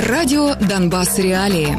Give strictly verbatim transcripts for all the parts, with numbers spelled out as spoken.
Радио «Донбасс. Реалии».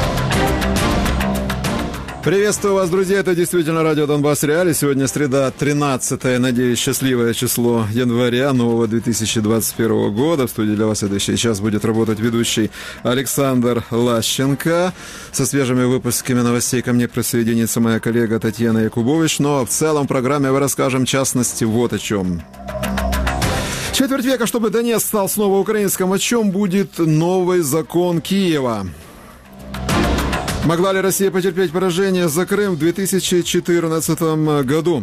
Приветствую вас, друзья. Это действительно радио «Донбасс. Реалии». Сегодня среда, тринадцатое, надеюсь, счастливое число января нового две тысячи двадцать первого года. В студии для вас это сейчас будет работать ведущий Александр Лащенко. Со свежими выпусками новостей ко мне присоединится моя коллега Татьяна Якубович. Но в целом в программе мы расскажем, в частности, вот о чем. Четверть века, чтобы Донецк стал снова украинским. О чем будет новый закон Киева? Могла ли Россия потерпеть поражение за Крым в две тысячи четырнадцатом году?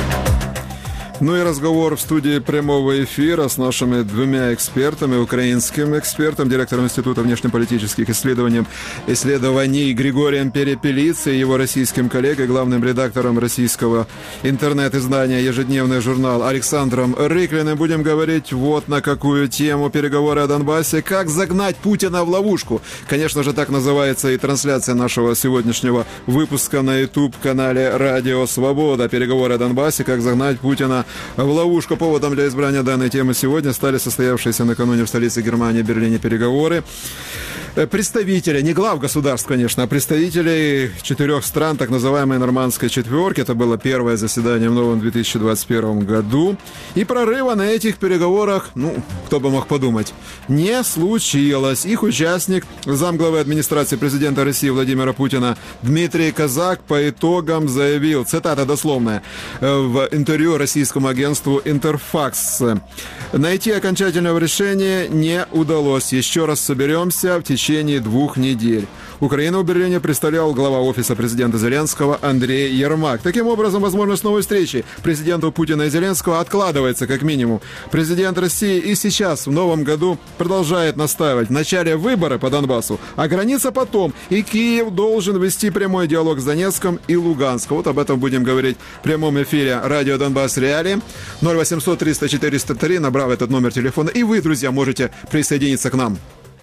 Ну и разговор в студии прямого эфира с нашими двумя экспертами, украинским экспертом, директором Института внешнеполитических исследований, исследований Григорием Перепелицей, его российским коллегой, главным редактором российского интернет-издания «Ежедневный журнал» Александром Рыклиным. Будем говорить вот на какую тему: переговоры о Донбассе, как загнать Путина в ловушку. Конечно же, так называется и трансляция нашего сегодняшнего выпуска на YouTube-канале «Радио Свобода». Переговоры о Донбассе, как загнать Путина в ловушку. Поводом для избрания данной темы сегодня стали состоявшиеся накануне в столице Германии, Берлине, переговоры представителей, не глав государств, конечно, а представителей четырех стран так называемой нормандской четверки. Это было первое заседание в новом две тысячи двадцать первом году. И прорыва на этих переговорах, ну, кто бы мог подумать, не случилось. Их участник, замглавы администрации президента России Владимира Путина Дмитрий Казак по итогам заявил, цитата дословная, в интервью российскому агентству «Интерфакс»: «Найти окончательного решения не удалось. Еще раз соберемся в течение В течение двух недель». Украину в Берлине представлял глава офиса президента Зеленского Андрей Ермак. Таким образом, возможность новой встречи президентов Путина и Зеленского откладывается как минимум. Президент России и сейчас в новом году продолжает настаивать: в начале выборы по Донбассу, а граница потом. И Киев должен вести прямой диалог с Донецком и Луганском. Вот об этом будем говорить в прямом эфире радио «Донбасс. Реалии». ноль восемьсот триста четыреста три, набрав этот номер телефона. И вы, друзья, можете присоединиться к нам.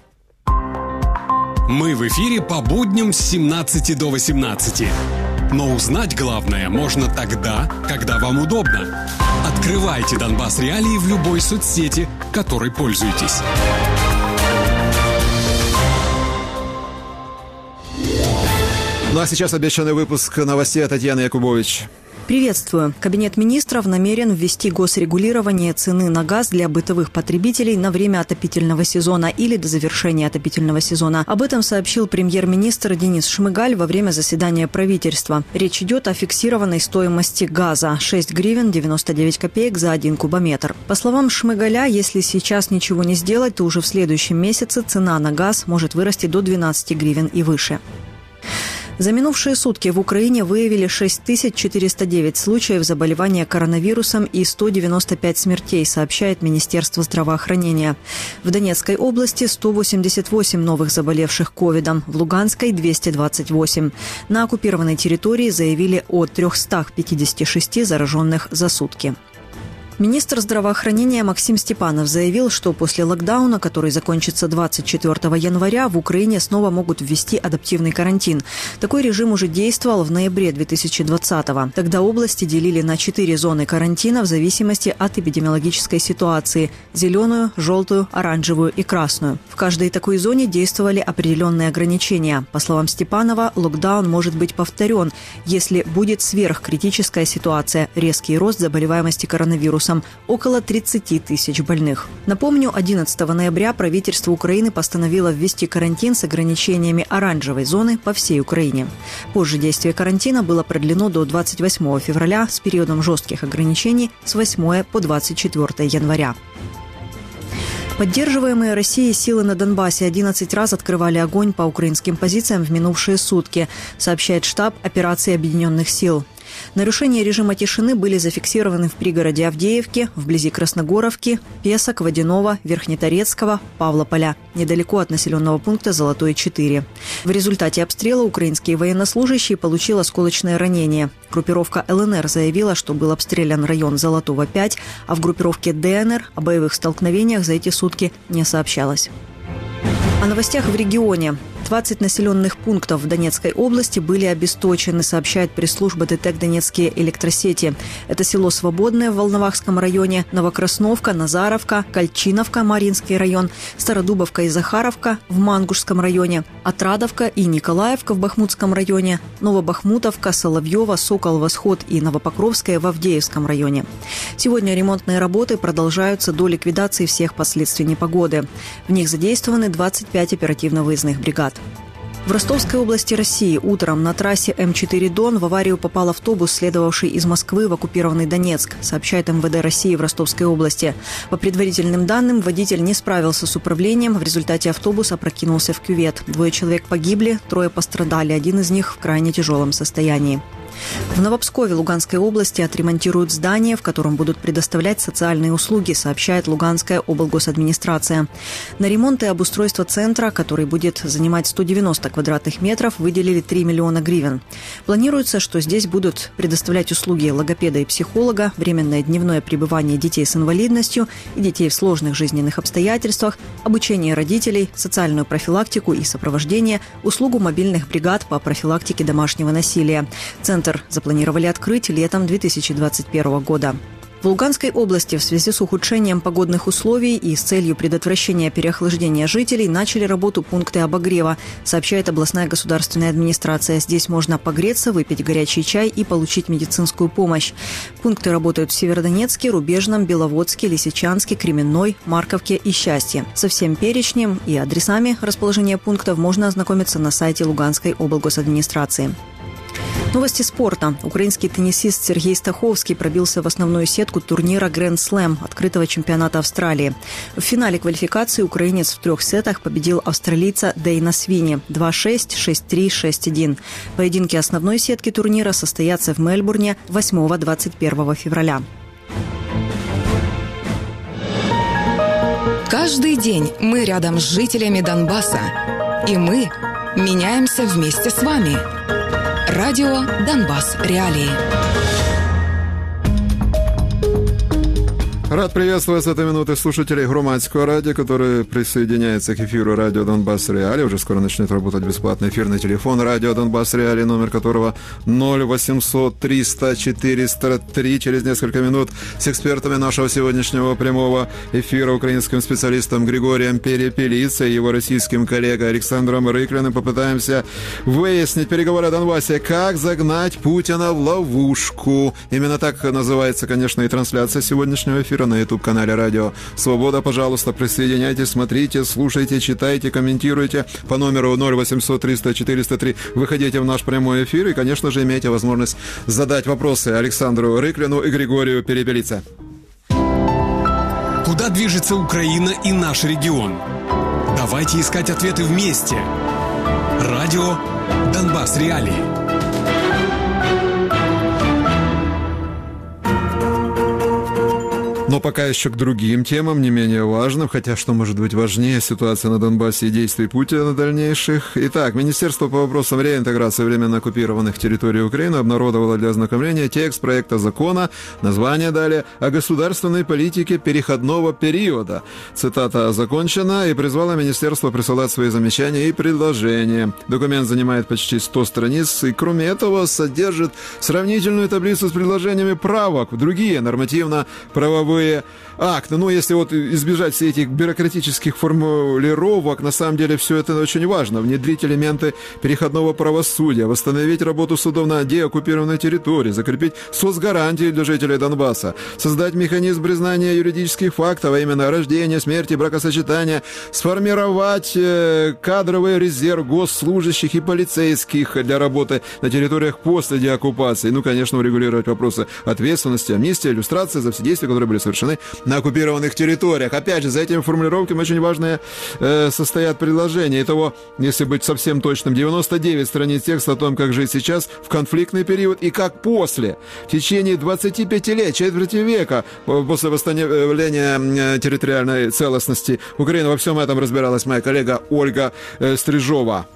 Мы в эфире по будням с семнадцати до восемнадцати. Но узнать главное можно тогда, когда вам удобно. Открывайте «Донбасс. Реалии» в любой соцсети, которой пользуетесь. Ну а сейчас обещанный выпуск новостей от Татьяны Якубович. Приветствую. Кабинет министров намерен ввести госрегулирование цены на газ для бытовых потребителей на время отопительного сезона или до завершения отопительного сезона. Об этом сообщил премьер-министр Денис Шмыгаль во время заседания правительства. Речь идет о фиксированной стоимости газа – шесть гривен девяносто девять копеек за один кубометр. По словам Шмыгаля, если сейчас ничего не сделать, то уже в следующем месяце цена на газ может вырасти до двенадцати гривен и выше. За минувшие сутки в Украине выявили шесть тысяч четыреста девять случаев заболевания коронавирусом и сто девяносто пять смертей, сообщает Министерство здравоохранения. В Донецкой области сто восемьдесят восемь новых заболевших ковидом, в Луганской – двести двадцать восемь. На оккупированной территории заявили о трехстах пятидесяти шести зараженных за сутки. Министр здравоохранения Максим Степанов заявил, что после локдауна, который закончится двадцать четвёртого января, в Украине снова могут ввести адаптивный карантин. Такой режим уже действовал в ноябре две тысячи двадцатого. Тогда области делили на четыре зоны карантина в зависимости от эпидемиологической ситуации – зеленую, желтую, оранжевую и красную. В каждой такой зоне действовали определенные ограничения. По словам Степанова, локдаун может быть повторен, если будет сверхкритическая ситуация – резкий рост заболеваемости коронавирусом. Около тридцати тысяч больных. Напомню, одиннадцатого ноября правительство Украины постановило ввести карантин с ограничениями оранжевой зоны по всей Украине. Позже действие карантина было продлено до двадцать восьмого февраля с периодом жестких ограничений с восьмого по двадцать четвёртое января. Поддерживаемые Россией силы на Донбассе одиннадцать раз открывали огонь по украинским позициям в минувшие сутки, сообщает штаб операций Объединенных сил. Нарушения режима тишины были зафиксированы в пригороде Авдеевки, вблизи Красногоровки, Песок, Водяного, Верхнеторецкого, Павлополя, недалеко от населенного пункта Золотое четыре. В результате обстрела украинские военнослужащие получили осколочное ранение. Группировка эл эн эр заявила, что был обстрелян район Золотого пять, а в группировке дэ эн эр о боевых столкновениях за эти сутки не сообщалось. О новостях в регионе. двадцать населенных пунктов в Донецкой области были обесточены, сообщает пресс-служба ДТЭК «Донецкие электросети». Это село Свободное в Волновахском районе, Новокрасновка, Назаровка, Кольчиновка, Маринский район, Стародубовка и Захаровка в Мангушском районе, Отрадовка и Николаевка в Бахмутском районе, Новобахмутовка, Соловьева, Сокол, Восход и Новопокровская в Авдеевском районе. Сегодня ремонтные работы продолжаются до ликвидации всех последствий непогоды. В них задействованы двадцать пять оперативно-выездных бригад. В Ростовской области России утром на трассе Эм четыре Дон в аварию попал автобус, следовавший из Москвы в оккупированный Донецк, сообщает эм вэ дэ России в Ростовской области. По предварительным данным, водитель не справился с управлением, в результате автобус опрокинулся в кювет. Двое человек погибли, трое пострадали, один из них в крайне тяжелом состоянии. В Новопскове Луганской области отремонтируют здание, в котором будут предоставлять социальные услуги, сообщает Луганская облгосадминистрация. На ремонт и обустройство центра, который будет занимать сто девяносто квадратных метров, выделили три миллиона гривен. Планируется, что здесь будут предоставлять услуги логопеда и психолога, временное дневное пребывание детей с инвалидностью и детей в сложных жизненных обстоятельствах, обучение родителей, социальную профилактику и сопровождение, услугу мобильных бригад по профилактике домашнего насилия. Центр запланировали открыть летом две тысячи двадцать первого года. В Луганской области в связи с ухудшением погодных условий и с целью предотвращения переохлаждения жителей начали работу пункты обогрева, сообщает областная государственная администрация. Здесь можно погреться, выпить горячий чай и получить медицинскую помощь. Пункты работают в Северодонецке, Рубежном, Беловодске, Лисичанске, Кременной, Марковке и Счастье. Со всем перечнем и адресами расположения пунктов можно ознакомиться на сайте Луганской облгосадминистрации. Новости спорта. Украинский теннисист Сергей Стаховский пробился в основную сетку турнира Grand Slam открытого чемпионата Австралии. В финале квалификации украинец в трех сетах победил австралийца Дейна Свини два шесть, шесть три, шесть один. Поединки основной сетки турнира состоятся в Мельбурне восьмого-двадцать первого февраля. Каждый день мы рядом с жителями Донбасса. И мы меняемся вместе с вами. Радио «Донбасс. Реалии». Рад приветствовать с этой минуты слушателей Громадского радио, которые присоединяются к эфиру радио «Донбасс Реалии». Уже скоро начнет работать бесплатный эфирный телефон радио «Донбасс Реалии», номер которого ноль восемьсот триста четыреста три. Через несколько минут с экспертами нашего сегодняшнего прямого эфира, украинским специалистом Григорием Перепелицей и его российским коллегой Александром Рыклиным попытаемся выяснить переговоры о Донбассе, как загнать Путина в ловушку. Именно так называется, конечно, и трансляция сегодняшнего эфира на YouTube-канале «Радио Свобода». Пожалуйста, присоединяйтесь, смотрите, слушайте, читайте, комментируйте. По номеру ноль восемьсот триста четыреста три выходите в наш прямой эфир и, конечно же, имеете возможность задать вопросы Александру Рыклину и Григорию Перепелице. Куда движется Украина и наш регион? Давайте искать ответы вместе. Радио «Донбасс Реалии». Но пока еще к другим темам, не менее важным, хотя что может быть важнее, ситуация на Донбассе и действий Путина дальнейших. Итак, Министерство по вопросам реинтеграции временно оккупированных территорий Украины обнародовало для ознакомления текст проекта закона, название дали «О государственной политике переходного периода». Цитата закончена, и призвала Министерство присылать свои замечания и предложения. Документ занимает почти сто страниц и, кроме этого, содержит сравнительную таблицу с предложениями правок в другие нормативно-правовые акты. Ну, если вот избежать всех этих бюрократических формулировок, на самом деле все это очень важно. Внедрить элементы переходного правосудия, восстановить работу судов на деоккупированной территории, закрепить соцгарантии для жителей Донбасса, создать механизм признания юридических фактов, а именно рождения, смерти, бракосочетания, сформировать кадровый резерв госслужащих и полицейских для работы на территориях после деоккупации. Ну, конечно, урегулировать вопросы ответственности, амнистии, иллюстрации за все действия, которые были совершены на оккупированных территориях. Опять же, за этими формулировками очень важные э, состоят предложения. Итого, если быть совсем точным, девяносто девять страниц текста о том, как жить сейчас в конфликтный период и как после. В течение двадцати пяти лет, четверти века после восстановления территориальной целостности Украины. Во всем этом разбиралась моя коллега Ольга э, Стрижова.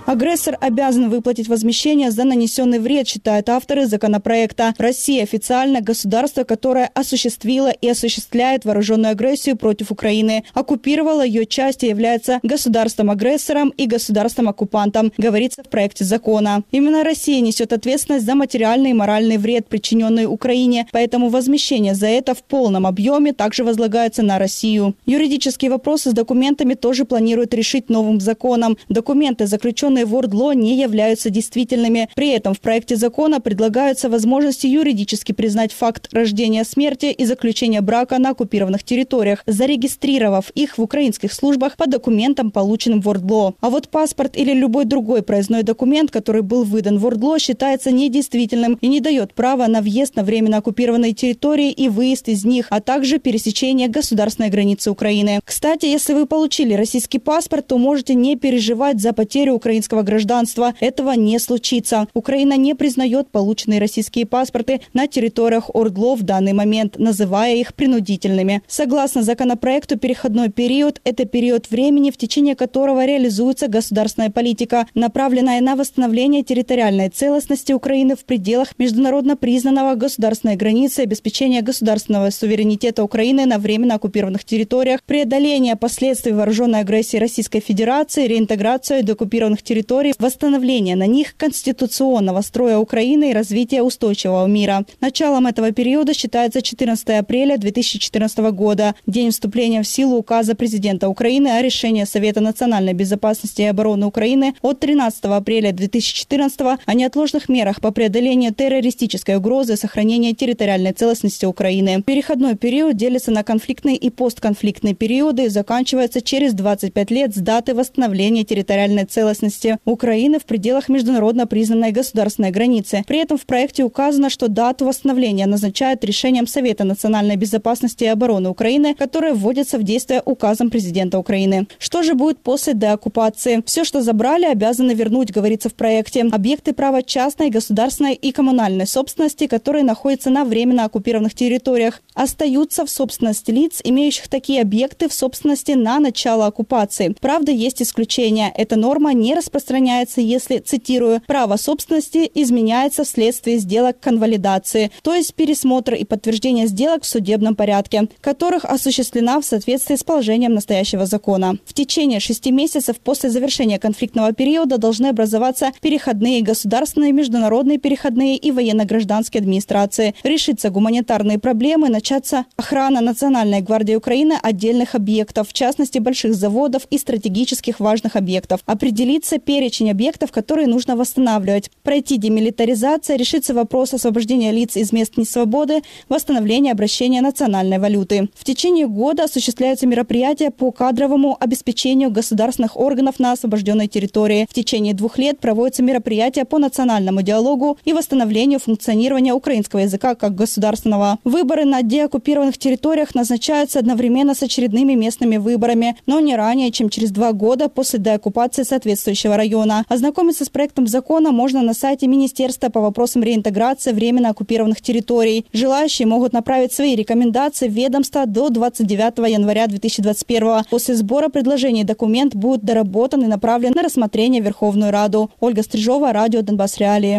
Агрессор обязан выплатить возмещение за нанесенный вред, считают авторы законопроекта. Россия официально государство, которое осуществило и осуществляет вооруженную агрессию против Украины, оккупировало ее часть и является государством-агрессором и государством-оккупантом, говорится в проекте закона. Именно Россия несет ответственность за материальный и моральный вред, причиненный Украине, поэтому возмещение за это в полном объеме также возлагается на Россию. Юридические вопросы с документами тоже планируют решить новым законом. Документы, заключенные в ОРДЛО, не являются действительными. При этом в проекте закона предлагаются возможности юридически признать факт рождения, смерти и заключения брака на оккупированных территориях, зарегистрировав их в украинских службах по документам, полученным в ОРДЛО. А вот паспорт или любой другой проездной документ, который был выдан в ОРДЛО, считается недействительным и не дает права на въезд на временно оккупированные территории и выезд из них, а также пересечение государственной границы Украины. Кстати, если вы получили российский паспорт, то можете не переживать за потерю украинского гражданства. Этого не случится. Украина не признает полученные российские паспорты на территориях ОРДЛО в данный момент, называя их принудительными. Согласно законопроекту, переходной период – это период времени, в течение которого реализуется государственная политика, направленная на восстановление территориальной целостности Украины в пределах международно признанного государственной границы, обеспечение государственного суверенитета Украины на временно оккупированных территориях, преодоление последствий вооруженной агрессии Российской Федерации, реинтеграцию деоккупированных территорий, восстановление на них конституционного строя Украины и развитие устойчивого мира. Началом этого периода считается четырнадцатое апреля две тысячи четырнадцатого года, день вступления в силу указа президента Украины о решении Совета национальной безопасности и обороны Украины от тринадцатого апреля две тысячи четырнадцатого о неотложных мерах по преодолению террористической угрозы и сохранения территориальной целостности Украины. Переходной период делится на конфликтные и постконфликтные периоды и заканчивается через двадцать пять лет с даты восстановления территориальной целостности Украины в пределах международно признанной государственной границы. При этом в проекте указано, что дату восстановления назначают решением Совета национальной безопасности и обороны Украины, которое вводится в действие указом президента Украины. Что же будет после деоккупации? Все, что забрали, обязаны вернуть, говорится в проекте. Объекты права частной, государственной и коммунальной собственности, которые находятся на временно оккупированных территориях, остаются в собственности лиц, имеющих такие объекты в собственности на начало оккупации. Правда, есть исключения. Эта норма не распространяется, если, цитирую, «право собственности изменяется вследствие сделок конвалидации», то есть пересмотра и подтверждения сделок в судебном порядке, которых осуществлена в соответствии с положением настоящего закона. В течение шести месяцев после завершения конфликтного периода должны образоваться переходные государственные, международные переходные и военно-гражданские администрации. Решиться гуманитарные проблемы, начаться охрана Национальной гвардии Украины отдельных объектов, в частности больших заводов и стратегических важных объектов. Определиться перечень объектов, которые нужно восстанавливать. Пройти демилитаризация, решится вопрос освобождения лиц из мест несвободы, восстановления обращения национальной валюты. В течение года осуществляются мероприятия по кадровому обеспечению государственных органов на освобожденной территории. В течение двух лет проводятся мероприятия по национальному диалогу и восстановлению функционирования украинского языка как государственного. Выборы на деоккупированных территориях назначаются одновременно с очередными местными выборами, но не ранее, чем через два года после деоккупации соответствующего района. Ознакомиться с проектом закона можно на сайте Министерства по вопросам реинтеграции временно оккупированных территорий. Желающие могут направить свои рекомендации в ведомство до двадцать девятого января две тысячи двадцать первого. После сбора предложений документ будет доработан и направлен на рассмотрение в Верховную Раду. Ольга Стрижова, радио «Донбасс Реалии».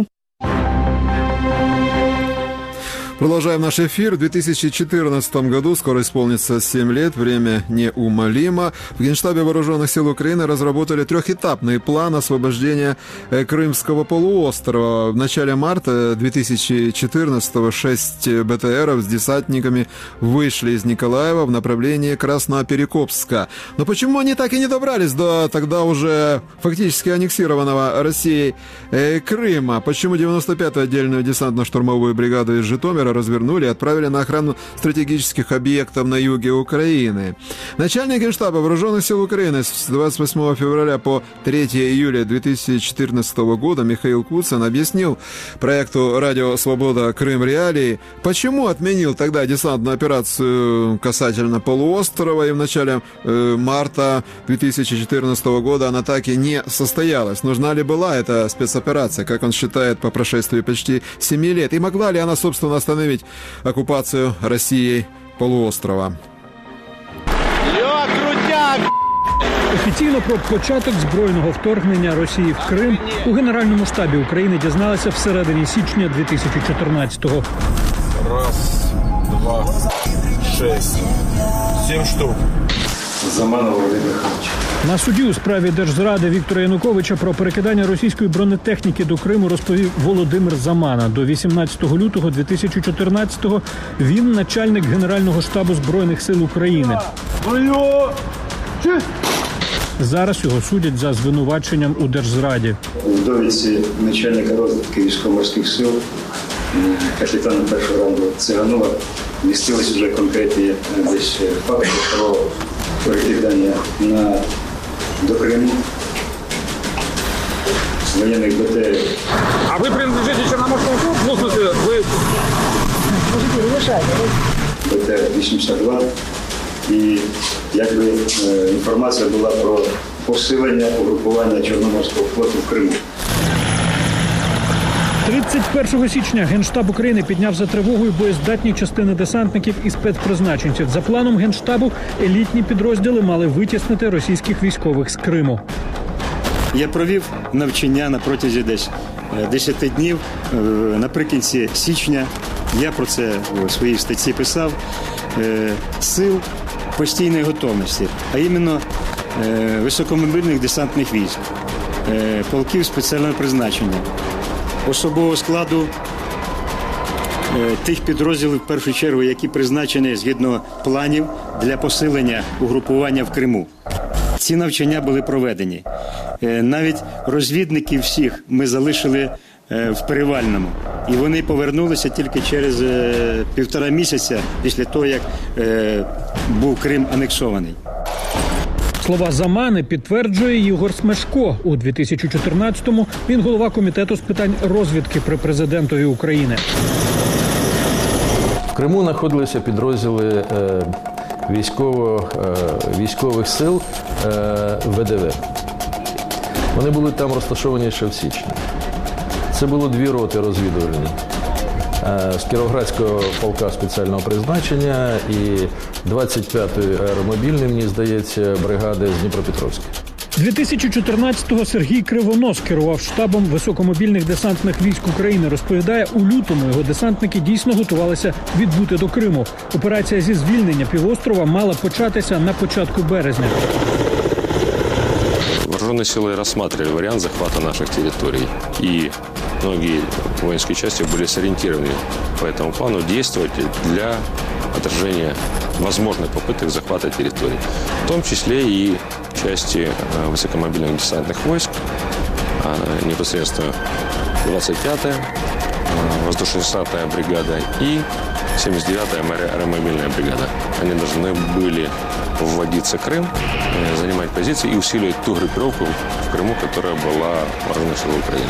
Продолжаем наш эфир. В две тысячи четырнадцатом году скоро исполнится семь лет. Время неумолимо. В Генштабе Вооруженных сил Украины разработали трехэтапный план освобождения Крымского полуострова. В начале марта две тысячи четырнадцатого шесть БТРов с десантниками вышли из Николаева в направлении Красноперекопска. Но почему они так и не добрались до тогда уже фактически аннексированного Россией Крыма? Почему девяносто пятую отдельную десантно-штурмовую бригаду из Житомира развернули и отправили на охрану стратегических объектов на юге Украины? Начальник Генштаба Вооруженных сил Украины с двадцать восьмого февраля по третьего июля две тысячи четырнадцатого года Михаил Куцин объяснил проекту «Радио Свобода. Крым. Реалии», почему отменил тогда десантную операцию касательно полуострова, и в начале э, марта две тысячи четырнадцатого года она так и не состоялась. Нужна ли была эта спецоперация, как он считает, по прошествии почти семи лет, и могла ли она, собственно, остановить оккупацию Россией полуострова? Лёг, крутяк! Офіційно про початок збройного вторгнення Росії в Крим у Генеральному штабі України дізналися всередині січня дві тисячі чотирнадцятого. Раз, два, шесть, сім штук. Заманов Володимир Михайлович. На суді у справі Держзради Віктора Януковича про перекидання російської бронетехніки до Криму розповів Володимир Замана. До вісімнадцятого лютого дві тисячі чотирнадцятого він начальник Генерального штабу Збройних сил України. Зараз його судять за звинуваченням у Держзраді. У довідці начальника розвідки військово-морських сил, капітана першого рангу Циганова, містились вже конкретні десь факти про перекидання на, до Криму воєнних БТРів. А ви принадлежите Чорноморському флоту? Ну, в смысле, ви... Б Т вісімдесят два. І якби інформація була про посилення угрупування Чорноморського флоту в Криму. тридцять першого січня Генштаб України підняв за тривогою боєздатні частини десантників і спецпризначенців. За планом Генштабу елітні підрозділи мали витіснити російських військових з Криму. Я провів навчання на протязі десь десяти днів. Наприкінці січня я про це у своїй статті писав. Сил постійної готовності, а іменно високомобільних десантних військ, полків спеціального призначення, особового складу тих підрозділів, в першу чергу, які призначені згідно планів для посилення угрупування в Криму. Ці навчання були проведені. Навіть розвідників всіх ми залишили в Перевальному. І вони повернулися тільки через півтора місяця після того, як був Крим анексований. Слова Замани підтверджує Ігор Смешко. У дві тисячі чотирнадцятому він голова комітету з питань розвідки при президентові України. В Криму знаходилися підрозділи е, військово, е, військових сил е, В Д В. Вони були там розташовані ще в січні. Це було дві роти розвідувальні. З Кіровоградського полка спеціального призначення і двадцять п'ятої аеромобільної, мені здається, бригади з Дніпропетровська. дві тисячі чотирнадцятого Сергій Кривонос керував штабом високомобільних десантних військ України. Розповідає, у лютому його десантники дійсно готувалися відбути до Криму. Операція зі звільнення півострова мала початися на початку березня. Вооруженные силы рассматривали вариант захвата наших территорий. И многие воинские части были сориентированы по этому плану действовать для отражения возможных попыток захвата территорий. В том числе и части высокомобильных десантных войск, непосредственно двадцать пятая воздушно-десантная бригада и семьдесят девятая аэромобильная бригада. Они должны были вводиться в Крым, занимать позиции и усиливать ту группировку в Крыму, которая была вооруженных сил України.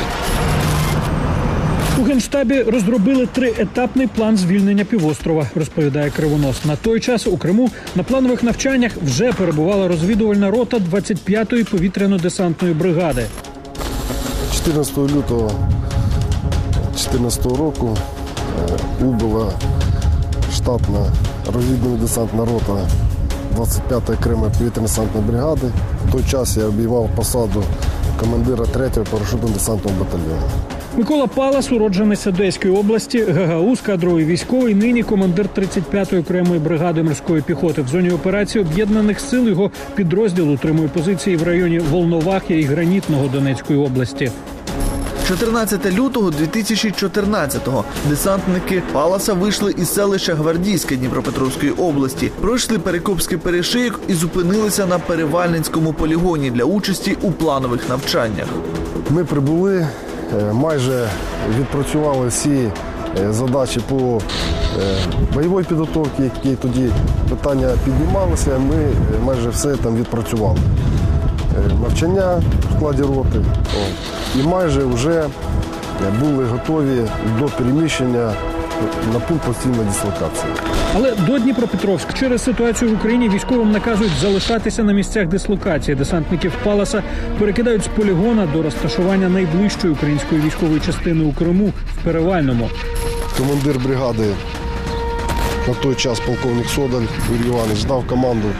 У Генштабі розробили триетапний план звільнення півострова, розповідає Кривонос. На той час у Криму на планових навчаннях вже перебувала розвідувальна рота двадцять п'ятої повітряно-десантної бригади. чотирнадцятого лютого дві тисячі чотирнадцятого року убула штатна розвідувально-десантна рота двадцять п'ятої окремої повітряно-десантної бригади. В той час я обіймав посаду командира третього парашютно-десантного батальйону. Микола Палас, уродженець Одеської області, гагауз, кадровий військовий, нині командир тридцять п'ятої окремої бригади морської піхоти. В зоні операції Об'єднаних сил його підрозділ утримує позиції в районі Волновахи і Гранітного Донецької області. чотирнадцятого лютого дві тисячі чотирнадцятого десантники Паласа вийшли із селища Гвардійське Дніпропетровської області, пройшли Перекопський перешийок і зупинилися на Перевальницькому полігоні для участі у планових навчаннях. Ми прибули, майже відпрацювали всі задачі по бойовій підготовці, які тоді питання піднімалися, ми майже все там відпрацювали. Навчання в складі роти. І майже вже були готові до переміщення на пункт постійної дислокації. Але до Дніпропетровськ через ситуацію в Україні військовим наказують залишатися на місцях дислокації. Десантників Паласа перекидають з полігона до розташування найближчої української військової частини у Криму в Перевальному. Командир бригади на той час полковник Содаль Юрій Іванович дав команду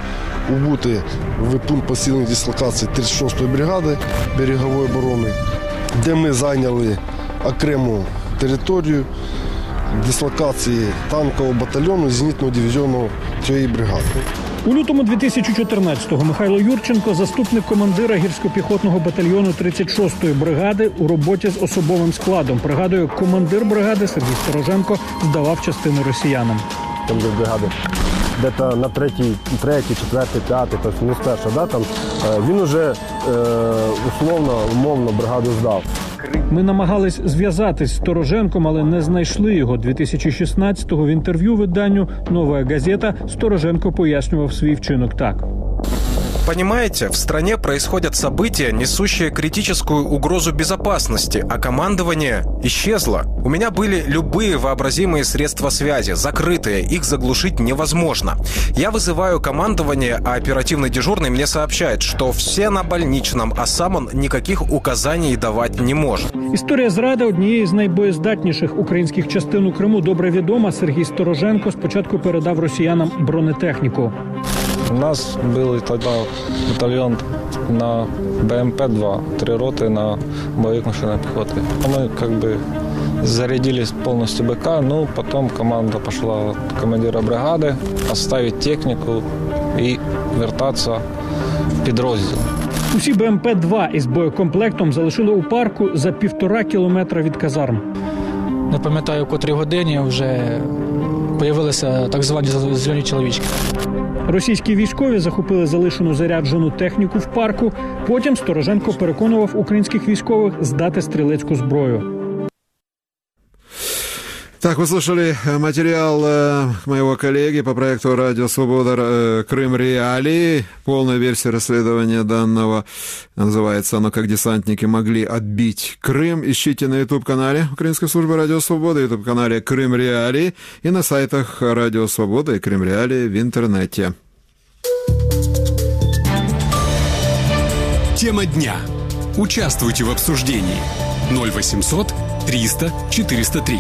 убути в пункт постійної дислокації тридцять шостої бригади берегової оборони, де ми зайняли окрему територію дислокації танкового батальйону зенітного дивізіону цієї бригади. У лютому дві тисячі чотирнадцятого Михайло Юрченко, заступник командира гірсько-піхотного батальйону тридцять шостої бригади, у роботі з особовим складом. Пригадую, командир бригади Сергій Стороженко здавав частину росіянам. Командир бригади де-то на третій, третій, четвертий, п'ятий, тобто не спершу, да, там, він уже условно, умовно бригаду здав. Ми намагались зв'язатись з Стороженком, але не знайшли його. дві тисячі шістнадцятого в інтерв'ю виданню «Новая газета» Стороженко пояснював свій вчинок так. Понимаете, в стране происходят события, несущие критическую угрозу безопасности, а командование исчезло. У меня были любые вообразимые средства связи, закрытые, их заглушить невозможно. Я вызываю командование, а оперативный дежурный мне сообщает, что все на больничном, а сам он никаких указаний давать не может. Історія зради однієї з найбоєздатніших українських частин у Криму добре відома. Сергій Стороженко спочатку передав росіянам бронетехніку. У нас был тогда батальон на Б М П два, три роты на боевых машинах пехоты. Мы как бы зарядились полностью Б К, ну потом команда пошла от командира бригады оставить технику и вертаться в підрозділ. Усі Б М П два із боєкомплектом залишили у парку за півтора кілометра від казарм. Не пам'ятаю, в котрій годині вже з'явилися так звані зелені чоловічки. Російські військові захопили залишену заряджену техніку в парку. Потім Стороженко переконував українських військових здати стрілецьку зброю. Так, вы слушали материал э, моего коллеги по проекту «Радио Свобода» э, «Крым. Реалии». Полная версия расследования данного называется оно «Как десантники могли отбить Крым». Ищите на YouTube-канале Украинской службы «Радио Свобода», YouTube-канале «Крым. Реалии» и на сайтах «Радио Свобода» и «Крым. Реалии» в интернете. Тема дня. Участвуйте в обсуждении. ноль восемьсот триста четыреста три.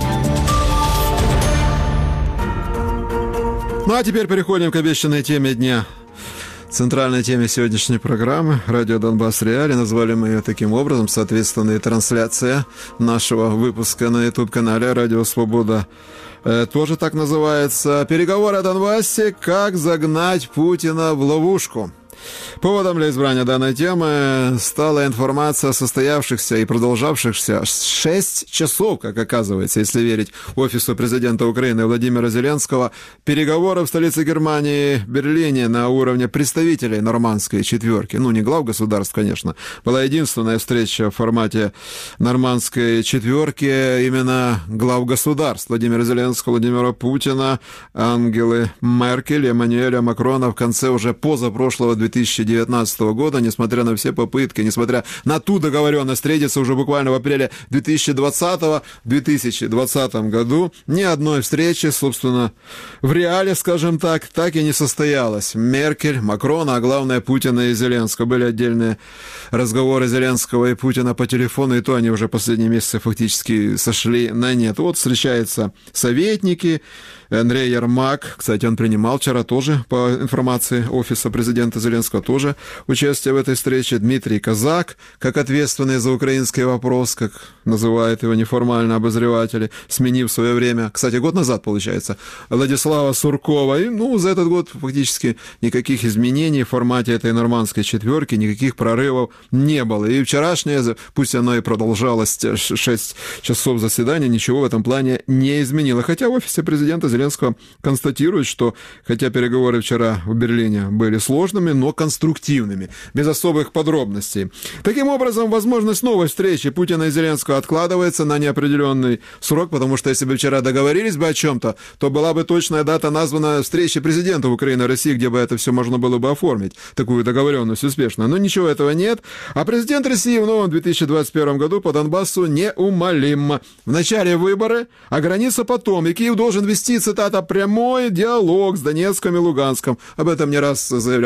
Ну а теперь переходим к обещанной теме дня. Центральной теме сегодняшней программы «Радио Донбасс Реалии». Назвали мы ее таким образом. Соответственно, и трансляция нашего выпуска на YouTube-канале «Радио Свобода» тоже так называется. Переговоры о Донбассе. Как загнать Путина в ловушку. Поводом для избрания данной темы стала информация о состоявшихся и продолжавшихся шесть часов, как оказывается, если верить офису президента Украины Владимира Зеленского, переговоров в столице Германии, Берлине, на уровне представителей нормандской четверки. Ну, не глав государств, конечно. Была единственная встреча в формате нормандской четверки именно глав государств Владимира Зеленского, Владимира Путина, Ангелы Меркель, Эммануэля Макрона в конце уже позапрошлого две тысячи девятнадцатого года, несмотря на все попытки, несмотря на ту договоренность встретиться уже буквально в апреле две тысячи двадцатого, в две тысячи двадцатом году ни одной встречи, собственно, в реале, скажем так, так и не состоялось. Меркель, Макрона, а главное Путина и Зеленского. Были отдельные разговоры Зеленского и Путина по телефону, и то они уже последние месяцы фактически сошли на нет. Вот встречаются советники, Андрей Ермак, кстати, он принимал вчера тоже, по информации офиса президента Зеленского, тоже участие в этой встрече. Дмитрий Казак, как ответственный за украинский вопрос, как называют его неформально обозреватели, сменив в свое время, кстати, год назад, получается, Владислава Суркова. И, ну, за этот год фактически никаких изменений в формате этой нормандской четверки, никаких прорывов не было. И вчерашнее, пусть оно и продолжалось шесть часов заседания, ничего в этом плане не изменило. Хотя в офисе президента Зеленского констатирует, что хотя переговоры вчера в Берлине были сложными, но конструктивными, без особых подробностей. Таким образом, возможность новой встречи Путина и Зеленского откладывается на неопределенный срок, потому что если бы вчера договорились бы о чем-то, то была бы точная дата названа встречи президентов Украины и России, где бы это все можно было бы оформить, такую договоренность успешно. Но ничего этого нет. А президент России в новом две тысячи двадцать первом году по Донбассу неумолим. В начале выборы, а граница потом. И Киев должен вести, цитата, «прямой диалог с Донецком и Луганском». Об этом не раз заявлял и сам Путин,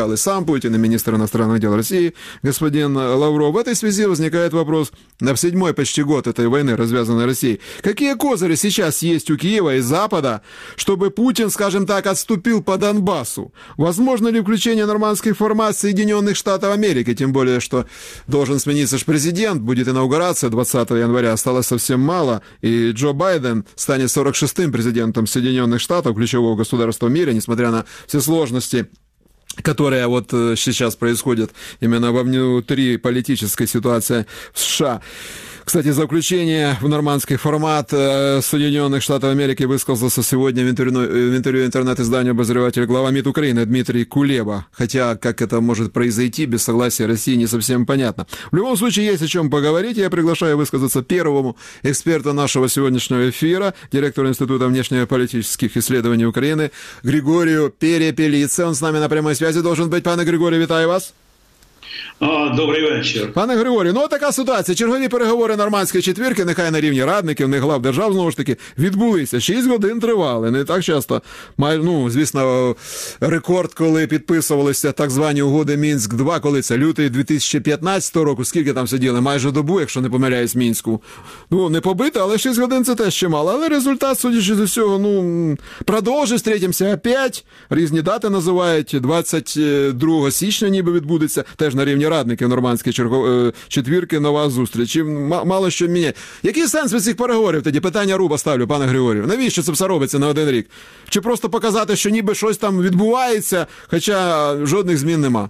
Путин и министр иностранных дел России господин Лавров. В этой связи возникает вопрос на седьмой почти год этой войны, развязанной Россией. Какие козыри сейчас есть у Киева и Запада, чтобы Путин, скажем так, отступил по Донбассу? Возможно ли включение нормандских формат Соединенных Штатов Америки? Тем более, что должен смениться же президент, будет инаугурация двадцатого января, осталось совсем мало, и Джо Байден станет сорок шестым президентом Соединенных Штатов, ключевого государства в мире, несмотря на все сложности, которые вот сейчас происходят именно во внутри политической ситуации в США. Кстати, за включение в нормандский формат Соединенных Штатов Америки высказался сегодня в интервью, в интервью интернет-изданию обозреватель глава МИД Украины Дмитрий Кулеба. Хотя, как это может произойти без согласия России, не совсем понятно. В любом случае, есть о чем поговорить. Я приглашаю высказаться первому эксперту нашего сегодняшнего эфира, директору Института внешнеполитических исследований Украины Григорию Перепелице. Он с нами на прямой связи должен быть. Пане Григорію, вітаю вас. Добрий вечір. Пане Григорію, ну така ситуація. Чергові переговори нормандської четвірки, нехай на рівні радників, не глав держав, знову ж таки, відбулися. Шість годин тривали. Не так часто. Май, ну, звісно, рекорд, коли підписувалися так звані угоди Мінськ два, коли це лютий дві тисячі п'ятнадцятого року. Скільки там сиділи? Майже добу, якщо не помиляюсь, Мінську. Ну, не побито, але шість годин це теж ще мало. Але результат, судячи з усього, ну, продовжує, зустрітимося опять. Різні дати називають. двадцять другого січня ніби відбудеться. Теж на рівні радників нормандської четвірки нова зустріч. І мало що міняє. Який сенс від цих переговорів тоді? Питання руба ставлю, пане Григорію. Навіщо це все робиться на один рік? Чи просто показати, що ніби щось там відбувається, хоча жодних змін нема?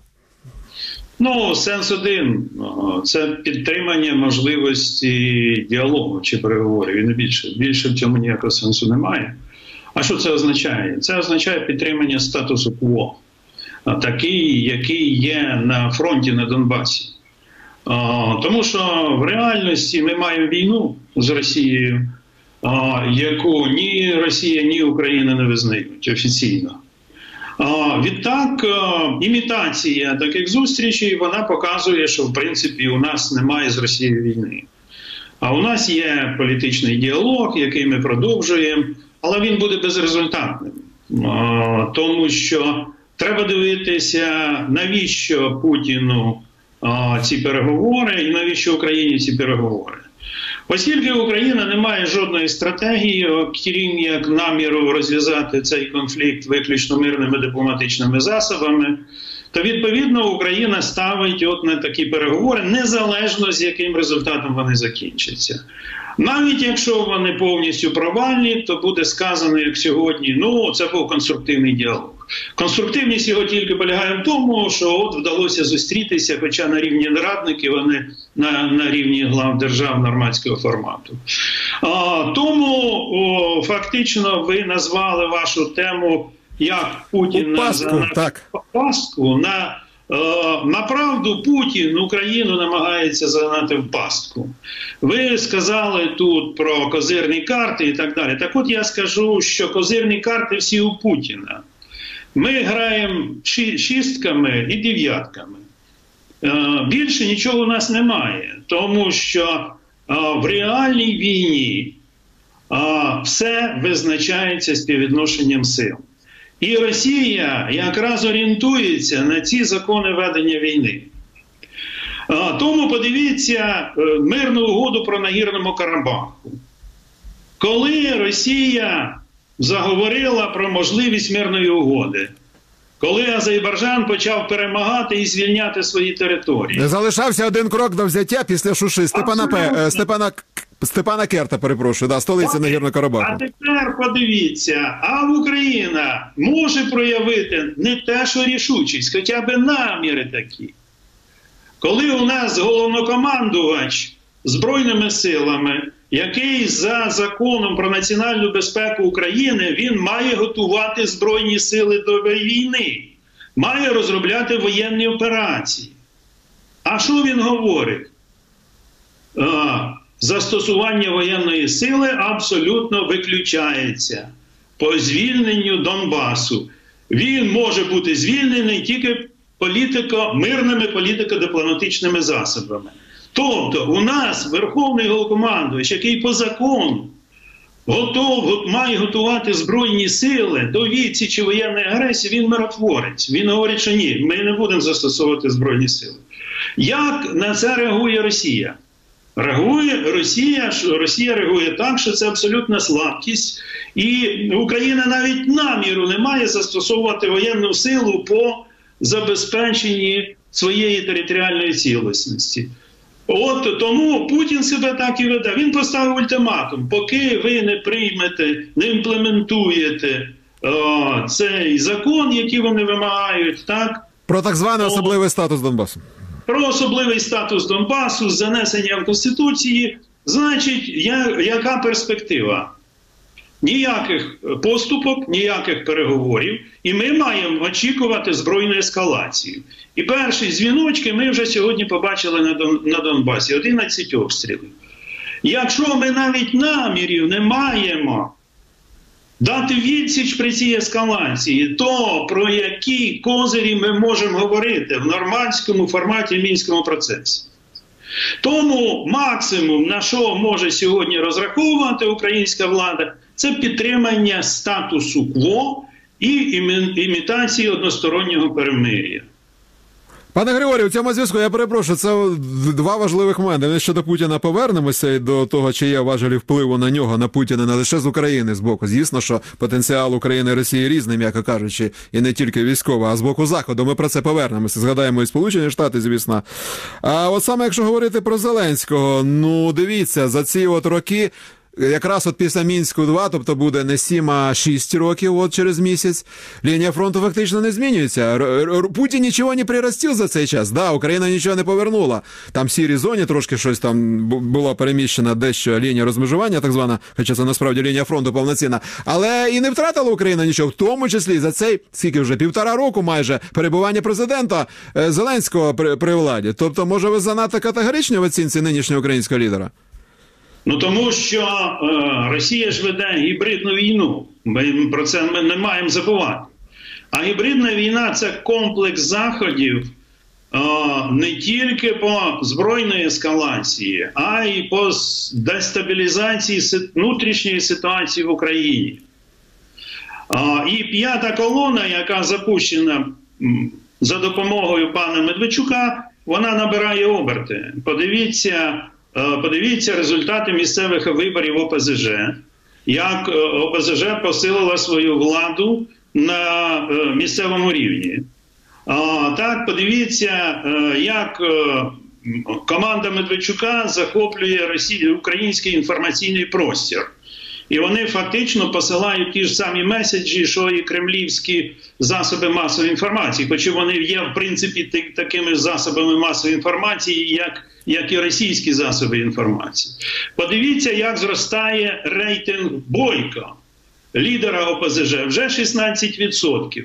Ну, сенс один. Це підтримання можливості діалогу чи переговорів. І не більше. Більше в цьому ніякого сенсу немає. А що це означає? Це означає підтримання статусу кво. Такий, який є на фронті на Донбасі. Тому що в реальності ми маємо війну з Росією, яку ні Росія, ні Україна не визнають офіційно. Відтак, імітація таких зустрічей, вона показує, що в принципі у нас немає з Росією війни. А у нас є політичний діалог, який ми продовжуємо, але він буде безрезультатним. Тому що треба дивитися, навіщо Путіну а, ці переговори і навіщо Україні ці переговори. Оскільки Україна не має жодної стратегії, окрім як наміру розв'язати цей конфлікт виключно мирними дипломатичними засобами, то відповідно Україна ставить от на такі переговори, незалежно з яким результатом вони закінчаться. Навіть якщо вони повністю провальні, то буде сказано, як сьогодні, ну, це був конструктивний діалог. Конструктивність його тільки полягає в тому, що от вдалося зустрітися, хоча на рівні радників, а не на, на рівні глав держав нормандського формату. А, тому о, фактично ви назвали вашу тему як Путін пастку, на пастку, на Направду Путін Україну намагається загнати в пастку. Ви сказали тут про козирні карти і так далі. Так от я скажу, що козирні карти всі у Путіна. Ми граємо шістками і дев'ятками. Більше нічого у нас немає, тому що в реальній війні все визначається співвідношенням сил. І Росія якраз орієнтується на ці закони ведення війни. Тому подивіться мирну угоду про Нагірному Карабаху. Коли Росія заговорила про можливість мирної угоди, коли Азербайджан почав перемагати і звільняти свої території. Залишався один крок до взяття після Шуши. Степана, П... Степана... Степана Керта, перепрошую, да, столиця Нагірного Карабаху. А тепер подивіться, а Україна може проявити не те, що рішучість, хоча б наміри такі. Коли у нас головнокомандувач Збройними силами, який за законом про національну безпеку України, він має готувати Збройні сили до війни, має розробляти воєнні операції. А що він говорить? А, застосування воєнної сили абсолютно виключається по звільненню Донбасу. Він може бути звільнений тільки політико, мирними політико-дипломатичними засобами. Тобто у нас Верховний Головнокомандувач, який по закону готов, має готувати Збройні сили до відсічі воєнної агресії, він миротворець. Він говорить, що ні, ми не будемо застосовувати Збройні сили. Як на це реагує Росія? Реагує Росія, Росія реагує так, що це абсолютна слабкість. І Україна навіть наміру не має застосовувати воєнну силу по забезпеченні своєї територіальної цілісності. От тому Путін себе так і веде. Він поставив ультиматум. Поки ви не приймете, не імплементуєте о, цей закон, який вони вимагають, так? Про так званий особливий статус Донбасу. Про особливий статус Донбасу, занесення в Конституції. Значить, я, яка перспектива? Ніяких поступок, ніяких переговорів. І ми маємо очікувати збройну ескалацію. І перші дзвіночки ми вже сьогодні побачили на, Дон, на Донбасі. одинадцять обстрілів. Якщо ми навіть намірів не маємо дати відсіч при цій ескалації, то про які козирі ми можемо говорити в нормандському форматі Мінському процесі? Тому максимум, на що може сьогодні розраховувати українська влада, це підтримання статусу кво і імітації одностороннього перемир'я. Пане Григорію, в цьому зв'язку я перепрошую, це два важливих моменти. Ми ще до Путіна повернемося і до того, чи є важелі впливу на нього, на Путіна, не лише з України з боку. Звісно, що потенціал України і Росії різний, м'яко кажучи, і не тільки військовий, а з боку Заходу. Ми про це повернемося. Згадаємо і Сполучені Штати, звісно. А от саме, якщо говорити про Зеленського, ну, дивіться, за ці от роки, якраз от після Мінську два, тобто буде не сім, а шість років от через місяць, лінія фронту фактично не змінюється. Путін нічого не приростив за цей час. Да, Україна нічого не повернула. Там в сірій зоні трошки щось там було переміщено, дещо лінія розмежування, так звана, хоча це насправді лінія фронту повноцінна. Але і не втратила Україна нічого, в тому числі за цей, скільки вже, півтора року майже, перебування президента Зеленського при, при владі. Тобто, може ви занадто категоричні в оцінці нинішнього українського лідера? Ну, тому що е, Росія ж веде гібридну війну. Ми про це ми не маємо забувати. А гібридна війна – це комплекс заходів е, не тільки по збройної ескалації, а й по дестабілізації внутрішньої ситуації в Україні. Е, і п'ята колона, яка запущена за допомогою пана Медведчука, вона набирає оберти. Подивіться... Подивіться результати місцевих виборів О Пе Зе Же, як О Пе Зе Же посилила свою владу на місцевому рівні. Так, подивіться, як команда Медведчука захоплює Росію, український інформаційний простір. І вони фактично посилають ті ж самі меседжі, що і кремлівські засоби масової інформації. Хоча вони є, в принципі, такими засобами масової інформації, як, як і російські засоби інформації. Подивіться, як зростає рейтинг Бойка, лідера О Пе Зе Же, вже шістнадцять відсотків.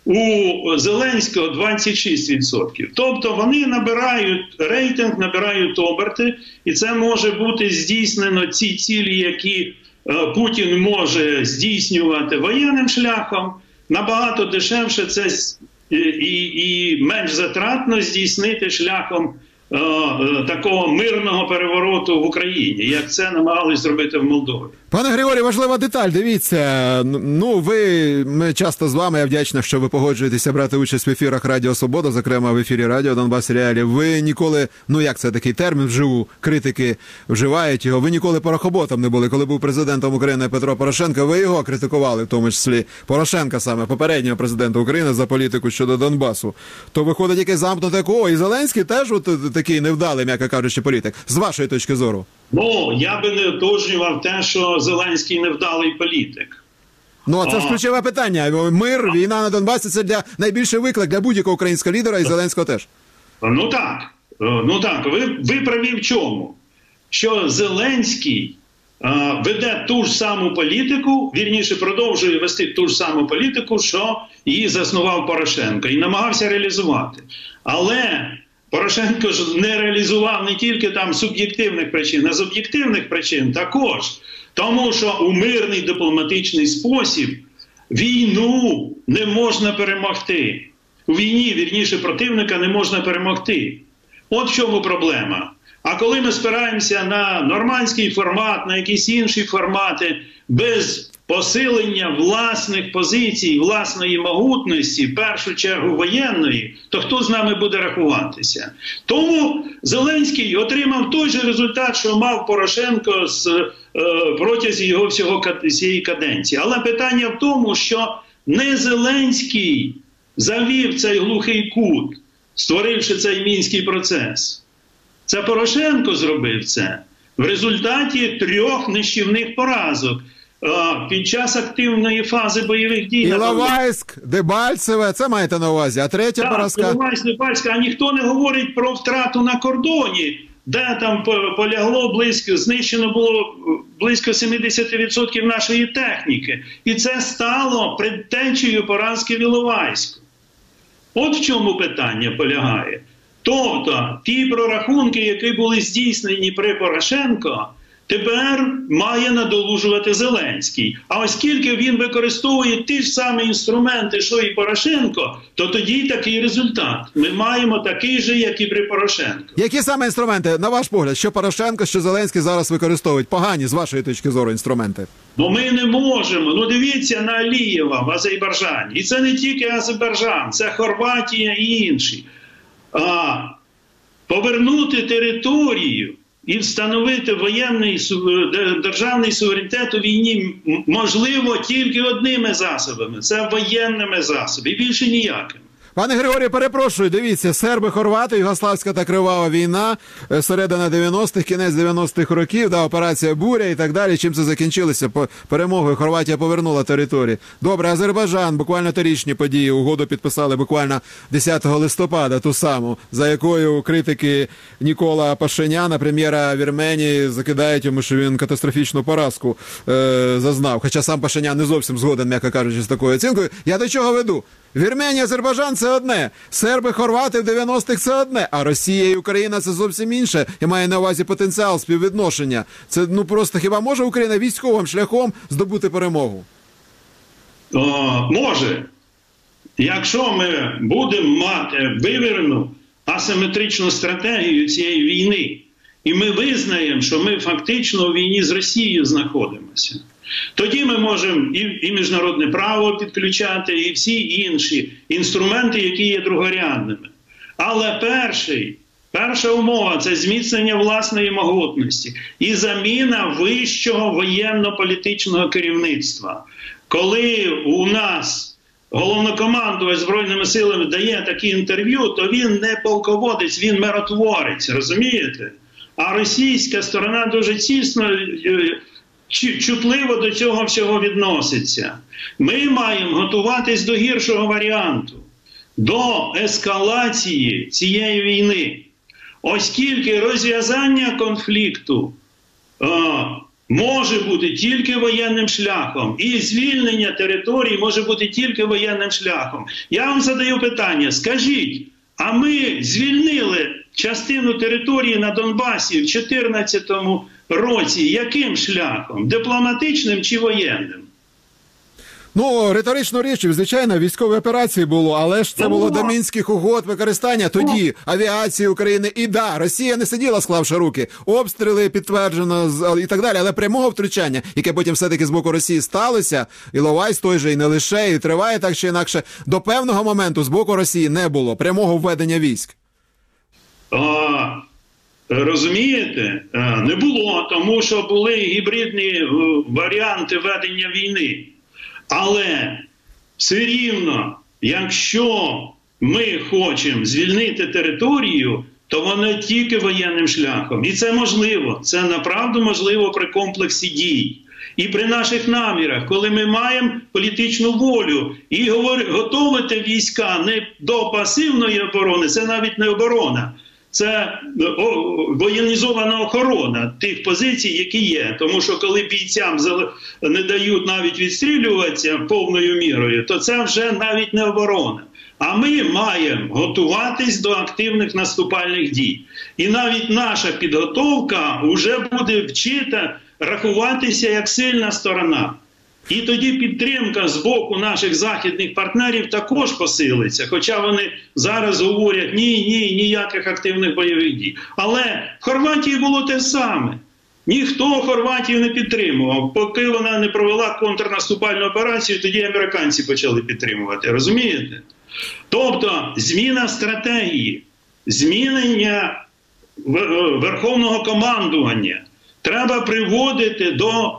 У Зеленського двадцять шість відсотків. Тобто вони набирають рейтинг, набирають оберти, і це може бути здійснено, ці цілі, які Путін може здійснювати воєнним шляхом, набагато дешевше це і, і менш затратно здійснити шляхом е, е, такого мирного перевороту в Україні, як це намагались зробити в Молдові. Пане Григорію, важлива деталь, дивіться, ну ви, ми часто з вами, я вдячна, що ви погоджуєтеся брати участь в ефірах Радіо Свобода, зокрема в ефірі Радіо Донбас Реалії. Ви ніколи, ну як це такий термін вживу, критики вживають його, ви ніколи порохоботом не були. Коли був президентом України Петро Порошенко, ви його критикували, в тому числі Порошенка саме, попереднього президента України, за політику щодо Донбасу. То виходить якесь замкнуте коло, і Зеленський теж от такий невдалий, м'яко кажучи, політик. З вашої точки зору? Ну, я би не уточнював те, що Зеленський невдалий політик. Ну, а це ж ключове питання. Мир, війна на Донбасі – це для найбільший виклик для будь-якого українського лідера, і Зеленського теж. Ну так, ну так. Ви, ви праві в чому? Що Зеленський е, веде ту ж саму політику, вірніше продовжує вести ту ж саму політику, що її заснував Порошенко, і намагався реалізувати. Але Порошенко ж не реалізував не тільки там суб'єктивних причин, а з об'єктивних причин також. Тому що у мирний дипломатичний спосіб війну не можна перемогти. У війні, вірніше, противника не можна перемогти. От в чому проблема. А коли ми спираємося на нормандський формат, на якісь інші формати, без посилення власних позицій, власної могутності, в першу чергу воєнної, то хто з нами буде рахуватися? Тому Зеленський отримав той же результат, що мав Порошенко з, е, протягом його всього цієї каденції. Але питання в тому, що не Зеленський завів цей глухий кут, створивши цей мінський процес. Це Порошенко зробив це в результаті трьох нищівних поразок під час активної фази бойових дій. Іловайськ, Дебальцеве, це маєте на увазі, а третя так, поразка? Іловайськ, Дебальцеве, а ніхто не говорить про втрату на кордоні, де там полягло близько, знищено було близько сімдесят відсотків нашої техніки. І це стало предтечею поразки в Іловайську. От в чому питання полягає. Тобто, ті прорахунки, які були здійснені при Порошенко, тепер має надолужувати Зеленський. А оскільки він використовує ті ж самі інструменти, що і Порошенко, то тоді такий результат. Ми маємо такий же, як і при Порошенко. Які саме інструменти, на ваш погляд, що Порошенко, що Зеленський зараз використовують? Погані, з вашої точки зору, інструменти? Ну ми не можемо. Ну дивіться на Алієва в Азербайджані. І це не тільки Азербайджан, це Хорватія і інші. А повернути територію і встановити воєнний державний суверенітет у війні можливо тільки одними засобами. Це воєнними засобами, і більше ніяким. Пане Григорію, перепрошую, дивіться, серби-хорвати, югославська та кривава війна, середина дев'яностих, кінець дев'яностих років, да, операція «Буря» і так далі. Чим це закінчилося? Перемогою Хорватія повернула території. Добре, Азербайджан, буквально торічні події, угоду підписали буквально десятого листопада, ту саму, за якою критики Нікола Пашиняна, прем'єра Вірменії, закидають йому, що він катастрофічну поразку е, зазнав. Хоча сам Пашинян не зовсім згоден, м'яко кажучи, з такою оцінкою. Я до чого веду? Вірменія, Азербайджан – це одне, серби, хорвати в дев'яностих – це одне, а Росія і Україна – це зовсім інше, і має на увазі потенціал співвідношення. Це, ну, просто хіба може Україна військовим шляхом здобути перемогу? О, може. Якщо ми будемо мати вивірену асиметричну стратегію цієї війни, і ми визнаємо, що ми фактично у війні з Росією знаходимося, тоді ми можемо і, і міжнародне право підключати, і всі інші інструменти, які є другорядними. Але перший, перша умова – це зміцнення власної могутності і заміна вищого воєнно-політичного керівництва. Коли у нас головнокомандувач Збройними силами дає такі інтерв'ю, то він не полководець, він миротворець, розумієте? А російська сторона дуже тісно, чутливо до цього всього відноситься. Ми маємо готуватись до гіршого варіанту, до ескалації цієї війни. Оскільки розв'язання конфлікту е, може бути тільки воєнним шляхом, і звільнення територій може бути тільки воєнним шляхом. Я вам задаю питання, скажіть, а ми звільнили частину території на Донбасі в дві тисячі чотирнадцятому році яким шляхом? Дипломатичним чи воєнним? Ну, риторичну річ, звичайно, військові операції було, але ж це було до Мінських угод, використання тоді авіації України. І да, Росія не сиділа, склавши руки, обстріли підтверджено і так далі, але прямого втручання, яке потім все-таки з боку Росії сталося, Іловайськ той же і не лише, і триває так чи інакше, до певного моменту з боку Росії не було прямого введення військ. А, розумієте? Не було, тому що були гібридні варіанти ведення війни. Але все рівно, якщо ми хочемо звільнити територію, то воно тільки воєнним шляхом. І це можливо. Це направду можливо при комплексі дій. І при наших намірах, коли ми маємо політичну волю і готувати війська не до пасивної оборони, це навіть не оборона. Це воєнізована охорона тих позицій, які є. Тому що коли бійцям не дають навіть відстрілюватися повною мірою, то це вже навіть не оборона. А ми маємо готуватись до активних наступальних дій. І навіть наша підготовка вже буде вчита рахуватися як сильна сторона. І тоді підтримка з боку наших західних партнерів також посилиться. Хоча вони зараз говорять, ні, ні, ніяких активних бойових дій. Але в Хорватії було те саме. ніхто Хорватію не підтримував. Поки вона не провела контрнаступальну операцію, тоді американці почали підтримувати. Розумієте? Тобто зміна стратегії, змінення верховного командування треба приводити до е,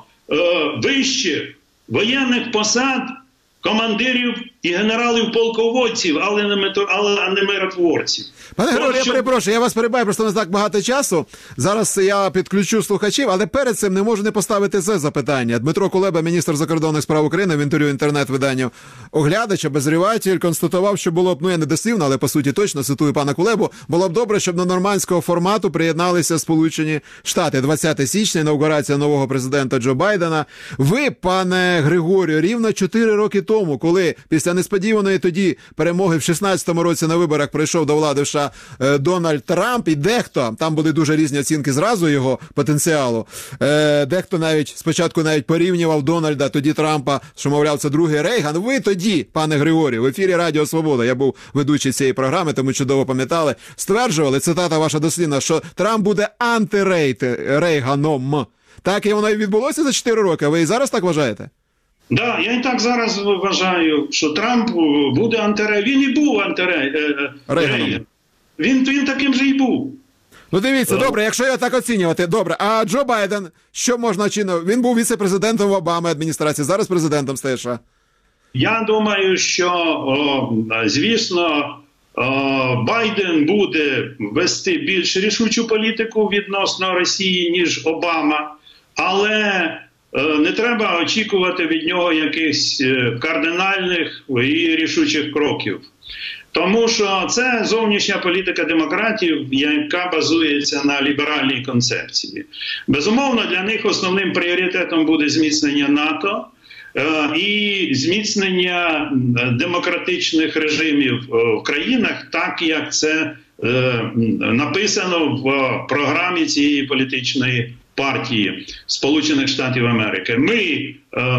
вищих воєнних посад командирів і генералів-полководців, але не, мето... але не миротворців. Пане Григорію, я що... перепрошую, я вас перебиваю, просто не так багато часу. Зараз я підключу слухачів, але перед цим не можу не поставити це запитання. Дмитро Кулеба, міністр закордонних справ України, в інтерв'ю інтернет-виданню «Оглядач», обозріватель, констатував, що було б, ну я не дослівно, але по суті точно, цитую пана Кулебу, було б добре, щоб до нормандського формату приєдналися Сполучені Штати. двадцяте січня, інаугурація нового президента Джо Байдена. Ви, пане Григорію, рівно чотири роки тому, коли після несподіваної тоді перемоги в шістнадцятому році на виборах прийшов до влади в США е, Дональд Трамп, і дехто, там були дуже різні оцінки зразу його потенціалу, е, дехто навіть, спочатку навіть порівнював Дональда, тоді Трампа, що, мовляв, це другий Рейган. Ви тоді, пане Григорію, в ефірі Радіо Свобода, я був ведучий цієї програми, тому чудово пам'ятали, стверджували, цитата ваша дослівна, що Трамп буде антирейганом. Так і воно і відбулося за чотири роки, а ви і зараз так вважаєте? Да, я і так зараз вважаю, що Трамп буде антирей. Він і був антирей. Він, він таким же і був. Ну дивіться, добре, якщо його так оцінювати, добре. А Джо Байден, що можна очікувати? Він був віце-президентом в Обами адміністрації, зараз президентом стає США. Я думаю, що, о, звісно, о, Байден буде вести більш рішучу політику відносно Росії, ніж Обама, але не треба очікувати від нього якихось кардинальних і рішучих кроків. Тому що це зовнішня політика демократів, яка базується на ліберальній концепції. Безумовно, для них основним пріоритетом буде зміцнення НАТО і зміцнення демократичних режимів в країнах, так як це написано в програмі цієї політичної партії Сполучених Штатів Америки. Ми е,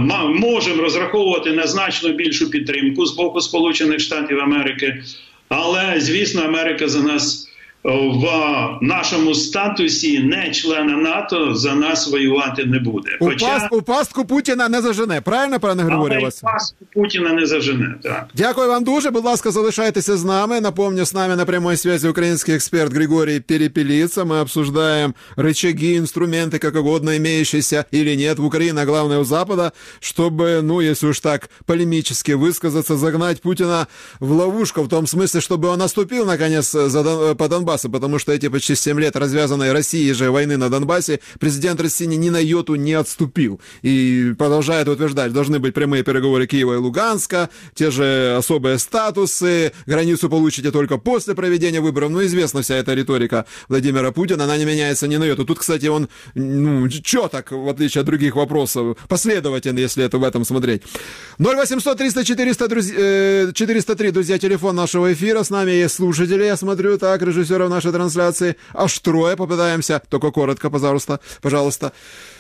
можемо розраховувати на значно більшу підтримку з боку Сполучених Штатів Америки, але, звісно, Америка за нас в нашому статусі не члена НАТО за нас воювати не буде. У, Хоча... паст, у пастку Путіна не зажене, правильно, пане Григорію? Але у пастку Путіна не зажене, так. Дякую вам дуже, будь ласка, залишайтеся з нами. Напомню, с нами на прямой связи украинский эксперт Григорий Перепелица. Мы обсуждаем рычаги, инструменты, как угодно имеющиеся или нет в Украине, а главное у Запада, чтобы, ну, если уж так полемически высказаться, загнать Путина в ловушку, в том смысле, чтобы он наступил, наконец, за Дон... по Донбассу. Потому что эти почти семь лет развязанной Россией же войны на Донбассе президент России ни на йоту не отступил. И продолжает утверждать, должны быть прямые переговоры Киева и Луганска, те же особые статусы, границу получите только после проведения выборов. Ну, известна вся эта риторика Владимира Путина, она не меняется ни на йоту. Тут, кстати, он, ну, чёток, в отличие от других вопросов, последователен, если это в этом смотреть. ноль восемьсот триста четыреста, друзья, четыреста три, друзья, телефон нашего эфира. С нами есть слушатели, я смотрю, так, режиссер в нашей трансляции. Аж трое попытаемся. Только коротко, пожалуйста. Пожалуйста.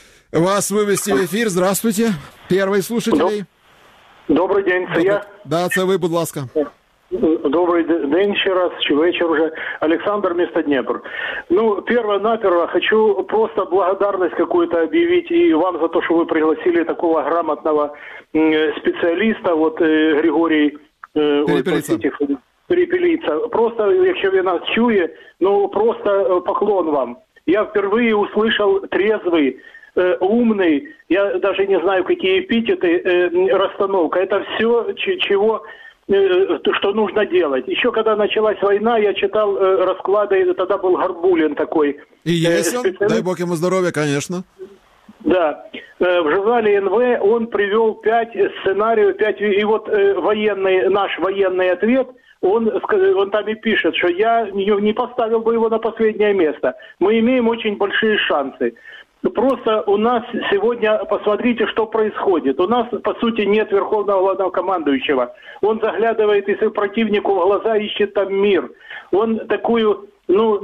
Вас вывести в эфир. Здравствуйте. Первый слушатель. Добрий день, це я. Да, це ви, будь ласка. Добрый день еще раз, вечер уже. Александр, место Днепр. Ну, первое-наперво хочу просто благодарность какую-то объявить и вам за то, что вы пригласили такого грамотного специалиста, вот Григорий Перепелица. Перепеліться. Просто, якщо він нас чує, ну просто поклон вам. Я впервые услышал трезвый, э, умный, я даже не знаю, какие эпитеты, э, расстановка. Это все, чего, э, что нужно делать. Еще когда началась война, я читал э, расклады, тогда был Горбулин такой. И есть он, э, дай бог ему здоровья, конечно. Да. В журнале эн вэ он привел пять сценариев, пять, и вот э, военный, наш военный ответ, Он, он там и пишет, что я не поставил бы его на последнее место. Мы имеем очень большие шансы. Просто у нас сегодня, посмотрите, что происходит. У нас, по сути, нет верховного главнокомандующего. Он заглядывает и противнику в глаза, ищет там мир. Он такую, ну,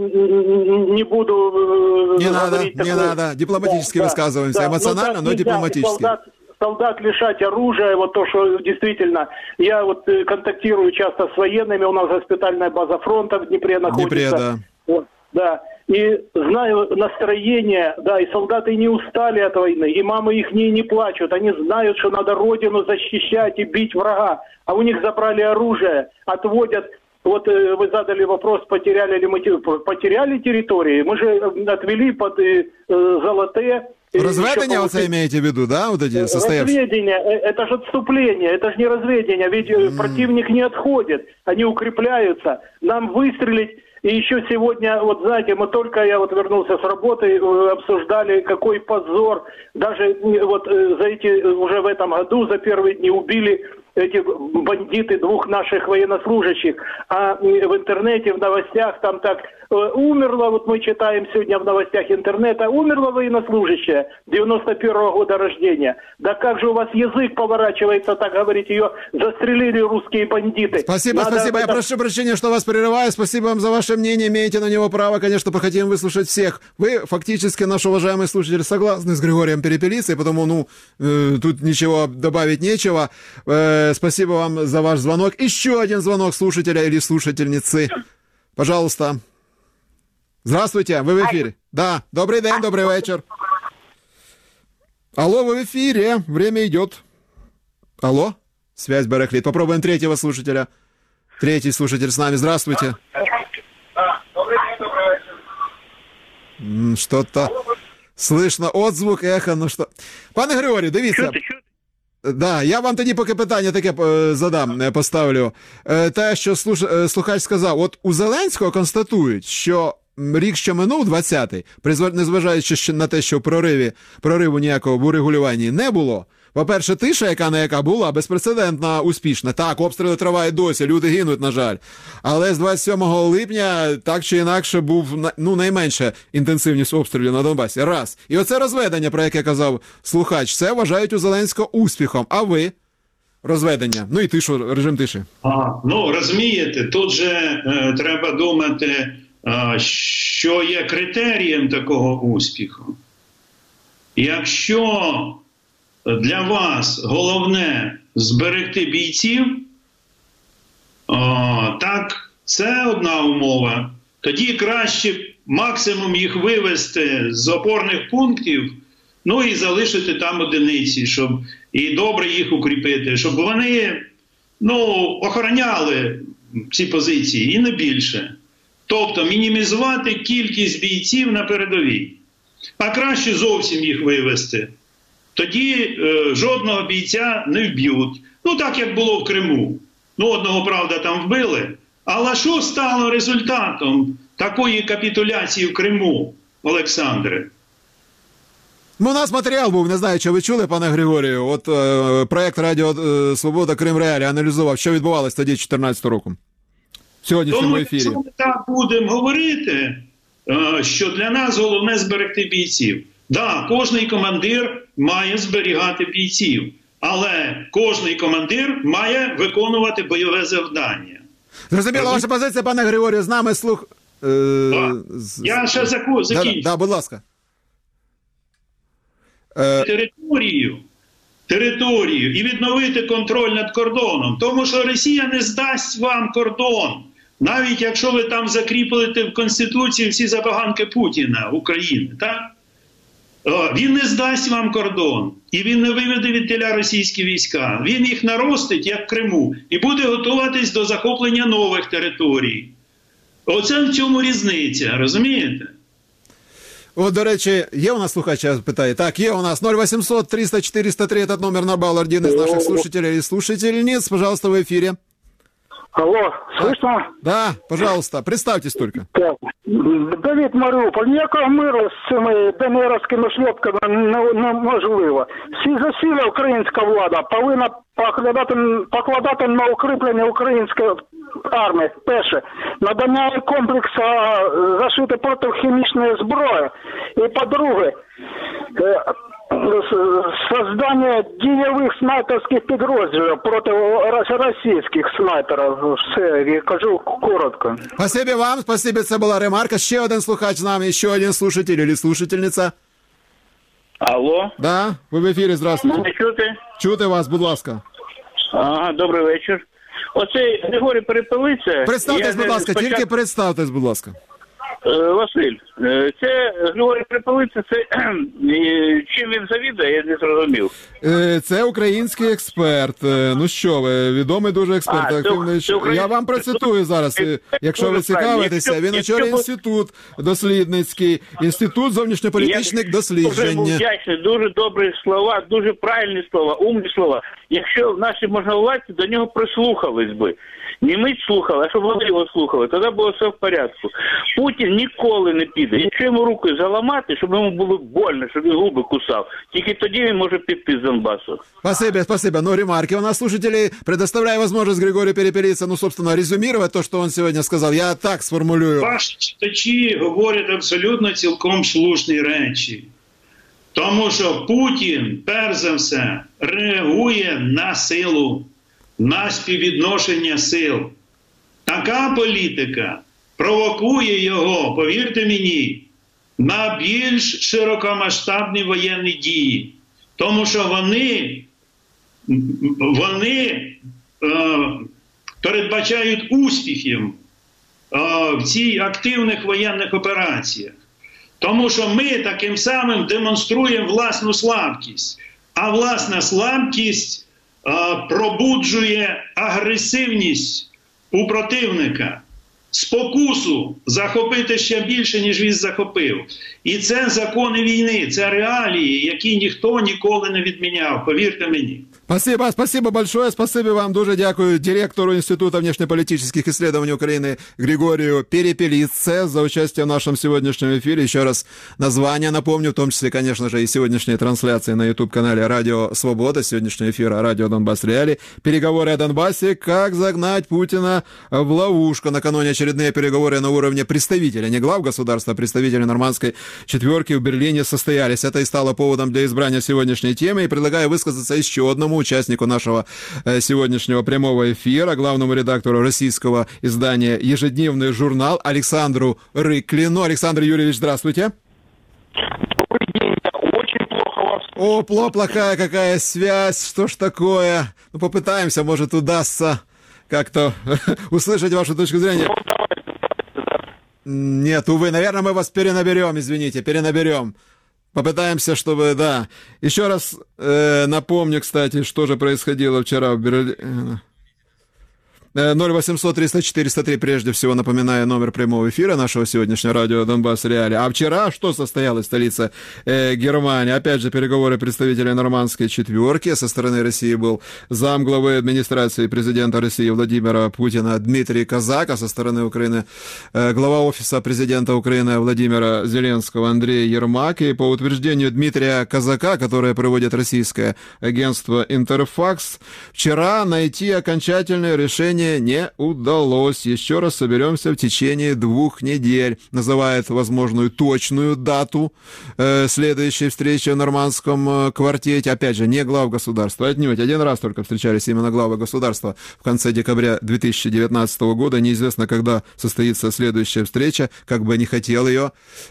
не буду не говорить... Надо, не такое... надо, дипломатически да, высказываемся, да, эмоционально, но, но дипломатически. Солдат, солдат лишать оружия, вот то, что действительно, я вот контактирую часто с военными, у нас госпитальная база фронта в Днепре находится. Днепре, да. Вот, да. и знаю настроение, да, и солдаты не устали от войны, и мамы их не, не плачут, они знают, что надо родину защищать и бить врага, а у них забрали оружие, отводят. Вот э, вы задали вопрос, потеряли ли мы потеряли территории. Мы же отвели под э, Золотые. Разведення вы это имеете в виду, да? Вот эти состоявшиеся? Разведение, это же отступление, это же не разведение, ведь mm. противник не отходит, они укрепляются. Нам выстрелить, и еще сегодня, вот знаете, мы только, я вот вернулся с работы, обсуждали, какой позор, даже вот за эти, уже в этом году, за первые дни убили эти бандиты двух наших военнослужащих, а в интернете, в новостях там так умерла, вот мы читаем сегодня в новостях интернета, умерла военнослужащая девяносто первого года рождения. Да как же у вас язык поворачивается так говорить, ее застрелили русские бандиты. Спасибо, Надо спасибо, это... я прошу прощения, что вас прерываю, спасибо вам за ваше мнение, имеете на него право, конечно, хотим выслушать всех. Вы фактически, наш уважаемый слушатель, согласны с Григорием Перепелицей, потому, ну, э, тут ничего добавить нечего. Э, спасибо вам за ваш звонок. Еще один звонок слушателя или слушательницы. Пожалуйста. Здравствуйте, вы в эфире. Да, добрый день, добрый вечер. Алло, вы в эфире, время идет. Алло, связь барахлит. Попробуем третьего слушателя. Третий слушатель с нами, здравствуйте. Добрый день, добрый вечер. Что-то слышно, отзвук, эхо, ну что. Пане Григорію, дивіться. Да, я вам тоді поки питання таке задам, поставлю. Те, що слухач сказав, от у Зеленського констатують, що рік, що минув, двадцятий, незважаючи на те, що в прориві, прориву ніякого в урегулюванні не було, по-перше, тиша, яка не яка була, безпрецедентна, успішна. Так, обстріли тривають досі, люди гинуть, на жаль. Але з двадцять сьомого липня так чи інакше був, ну, найменша інтенсивність обстрілів на Донбасі. Раз. І оце розведення, про яке казав слухач, це вважають у Зеленського успіхом. А ви? Розведення. Ну і тишу, режим тиші. А, ну, розумієте, тут же е, треба думати, е, що є критерієм такого успіху. Якщо для вас головне зберегти бійців, о, так, це одна умова. Тоді краще максимум їх вивести з опорних пунктів, ну і залишити там одиниці, щоб і добре їх укріпити, щоб вони, ну, охороняли ці позиції і не більше. Тобто мінімізувати кількість бійців на передовій. А краще зовсім їх вивести. Тоді е, жодного бійця не вб'ють. Ну, так, як було в Криму. Ну, одного, правда, там вбили. Але що стало результатом такої капітуляції в Криму, Олександре? Ну, у нас матеріал був, не знаю, чи ви чули, пане Григорію, от е, проєкт Радіо е, Свобода Крим Реалі аналізував, що відбувалося тоді чотирнадцятого року. В сьогоднішньому ефірі. Тому, якщо ми так будемо говорити, е, що для нас головне зберегти бійців. Да, кожний командир має зберігати бійців, але кожний командир має виконувати бойове завдання. Зрозуміла ваша позиція, пане Григорію, з нами слух... Е... Я ще закінчу. Да, да, будь ласка. Територію, територію і відновити контроль над кордоном, тому що Росія не здасть вам кордон, навіть якщо ви там закріпите в Конституції всі забаганки Путіна, України, так? Він не здасть вам кордон, і він не виведе відтіля російські війська. Він їх наростить, як в Криму, і буде готуватись до захоплення нових територій. Оце в цьому різниця, розумієте? От, до речі, є у нас слухач, питає. Так, є у нас ноль восемьсот триста четыреста три, этот номер набрал один из наших слушателей и слушательниц. Пожалуйста, в эфире. Алло, слышно? Да, пожалуйста, представьтесь только. Так. Давид Маріуполь, ніякого миру з цими ДНРовськими шльопками неможливо. Всі засіла українська влада повинна покладати, покладати на укріплення української армії. Перше, надання комплексу защити проти хімічної зброї. І по-друге, создание дієвих снайперських підрозділів проти російських снайперів. Все, я кажу коротко. Спасибо вам, спасибо, це була ремарка. Ще один слухач з нами, ще один слушатель или слушательниця. Алло. Да, ви в ефірі, здравствуйте. Мене чути? Чути вас, будь ласка. Ага, добрий вечір. Оцей Григорій Перепелиця... Представтесь, будь ласка, спочатку... тільки представтесь, будь ласка. Василь, це Григорій Припалиця, це чим він завідує, я не зрозумів. Це український експерт. Ну що ви, відомий дуже експерт. А, активний. це, це я вам процитую зараз, якщо ви цікавитеся. Він очолює інститут дослідницький, інститут зовнішньополітичних досліджень. Дуже вдячний, дуже добрі слова, дуже правильні слова, умні слова. Якщо наші можновладці до нього прислухались би, не ми слухали, а щоб вони його слухали, тоді було все в порядку. Путін ніколи не піде. Якщо йому руки заламати, щоб йому було больно, щоб він губи кусав, тільки тоді він може піти з Донбасу. Спасибо, спасибо. Ну, ремарки у нас слушателей. Предоставляю возможность Григорию Перепелице, ну, собственно, резюмировать то, что он сегодня сказал. Я так сформулюю. Ваші читачі говорять абсолютно цілком слушні речі. Тому що Путін, перш за все, реагує на силу, на співвідношення сил. Така політика провокує його, повірте мені, на більш широкомасштабні воєнні дії. Тому що вони, вони е, передбачають успіхів е, в цих активних воєнних операціях. Тому що ми таким самим демонструємо власну слабкість. А власна слабкість е, пробуджує агресивність у противника, спокусу захопити ще більше, ніж він захопив. І це закони війни, це реалії, які ніхто ніколи не відміняв, повірте мені. Спасибо, спасибо большое, спасибо вам, дуже дякую директору Института внешнеполитических исследований Украины Григорию Перепелице за участие в нашем сегодняшнем эфире. Еще раз название напомню, в том числе, конечно же, и сегодняшние трансляции на YouTube-канале «Радио Свобода», сегодняшний эфир «Радио Донбасс Реалии», переговоры о Донбассе, как загнать Путина в ловушку. Накануне очередные переговоры на уровне представителя, не глав государства, а представителей нормандской четверки в Берлине состоялись. Это и стало поводом для избрания сегодняшней темы. И предлагаю высказаться еще одному участнику нашего сегодняшнего прямого эфира, главному редактору российского издания «Ежедневный журнал» Александру Рыклину. Александр Юрьевич, здравствуйте. Добрый день. Очень плохо вас. О, плохая какая связь, что ж такое? Ну, попытаемся, может, удастся как-то услышать вашу точку зрения. Нет, увы, наверное, мы вас перенаберем, извините, перенаберем. Попытаемся, чтобы, да. Еще раз э, напомню, кстати, что же происходило вчера в Берлине. ноль восемьсот триста четыреста три, прежде всего, напоминаю, номер прямого эфира нашего сегодняшнего радио «Донбасс Реалии». А вчера что состоялось в столице э, Германии? Опять же, переговоры представителей нормандской четверки. Со стороны России был замглавы администрации президента России Владимира Путина Дмитрий Казак, а со стороны Украины э, глава офиса президента Украины Владимира Зеленского Андрей Ермак. И по утверждению Дмитрия Казака, которое проводит российское агентство «Интерфакс», вчера найти окончательное решение не удалось. Еще раз соберемся в течение двух недель. Называет возможную точную дату э, следующей встречи в нормандском э, квартете. Опять же, не глав государства. Отнюдь. Один раз только встречались именно главы государства в конце декабря две тысячи девятнадцатого года. Неизвестно, когда состоится следующая встреча. Как бы не хотел ее,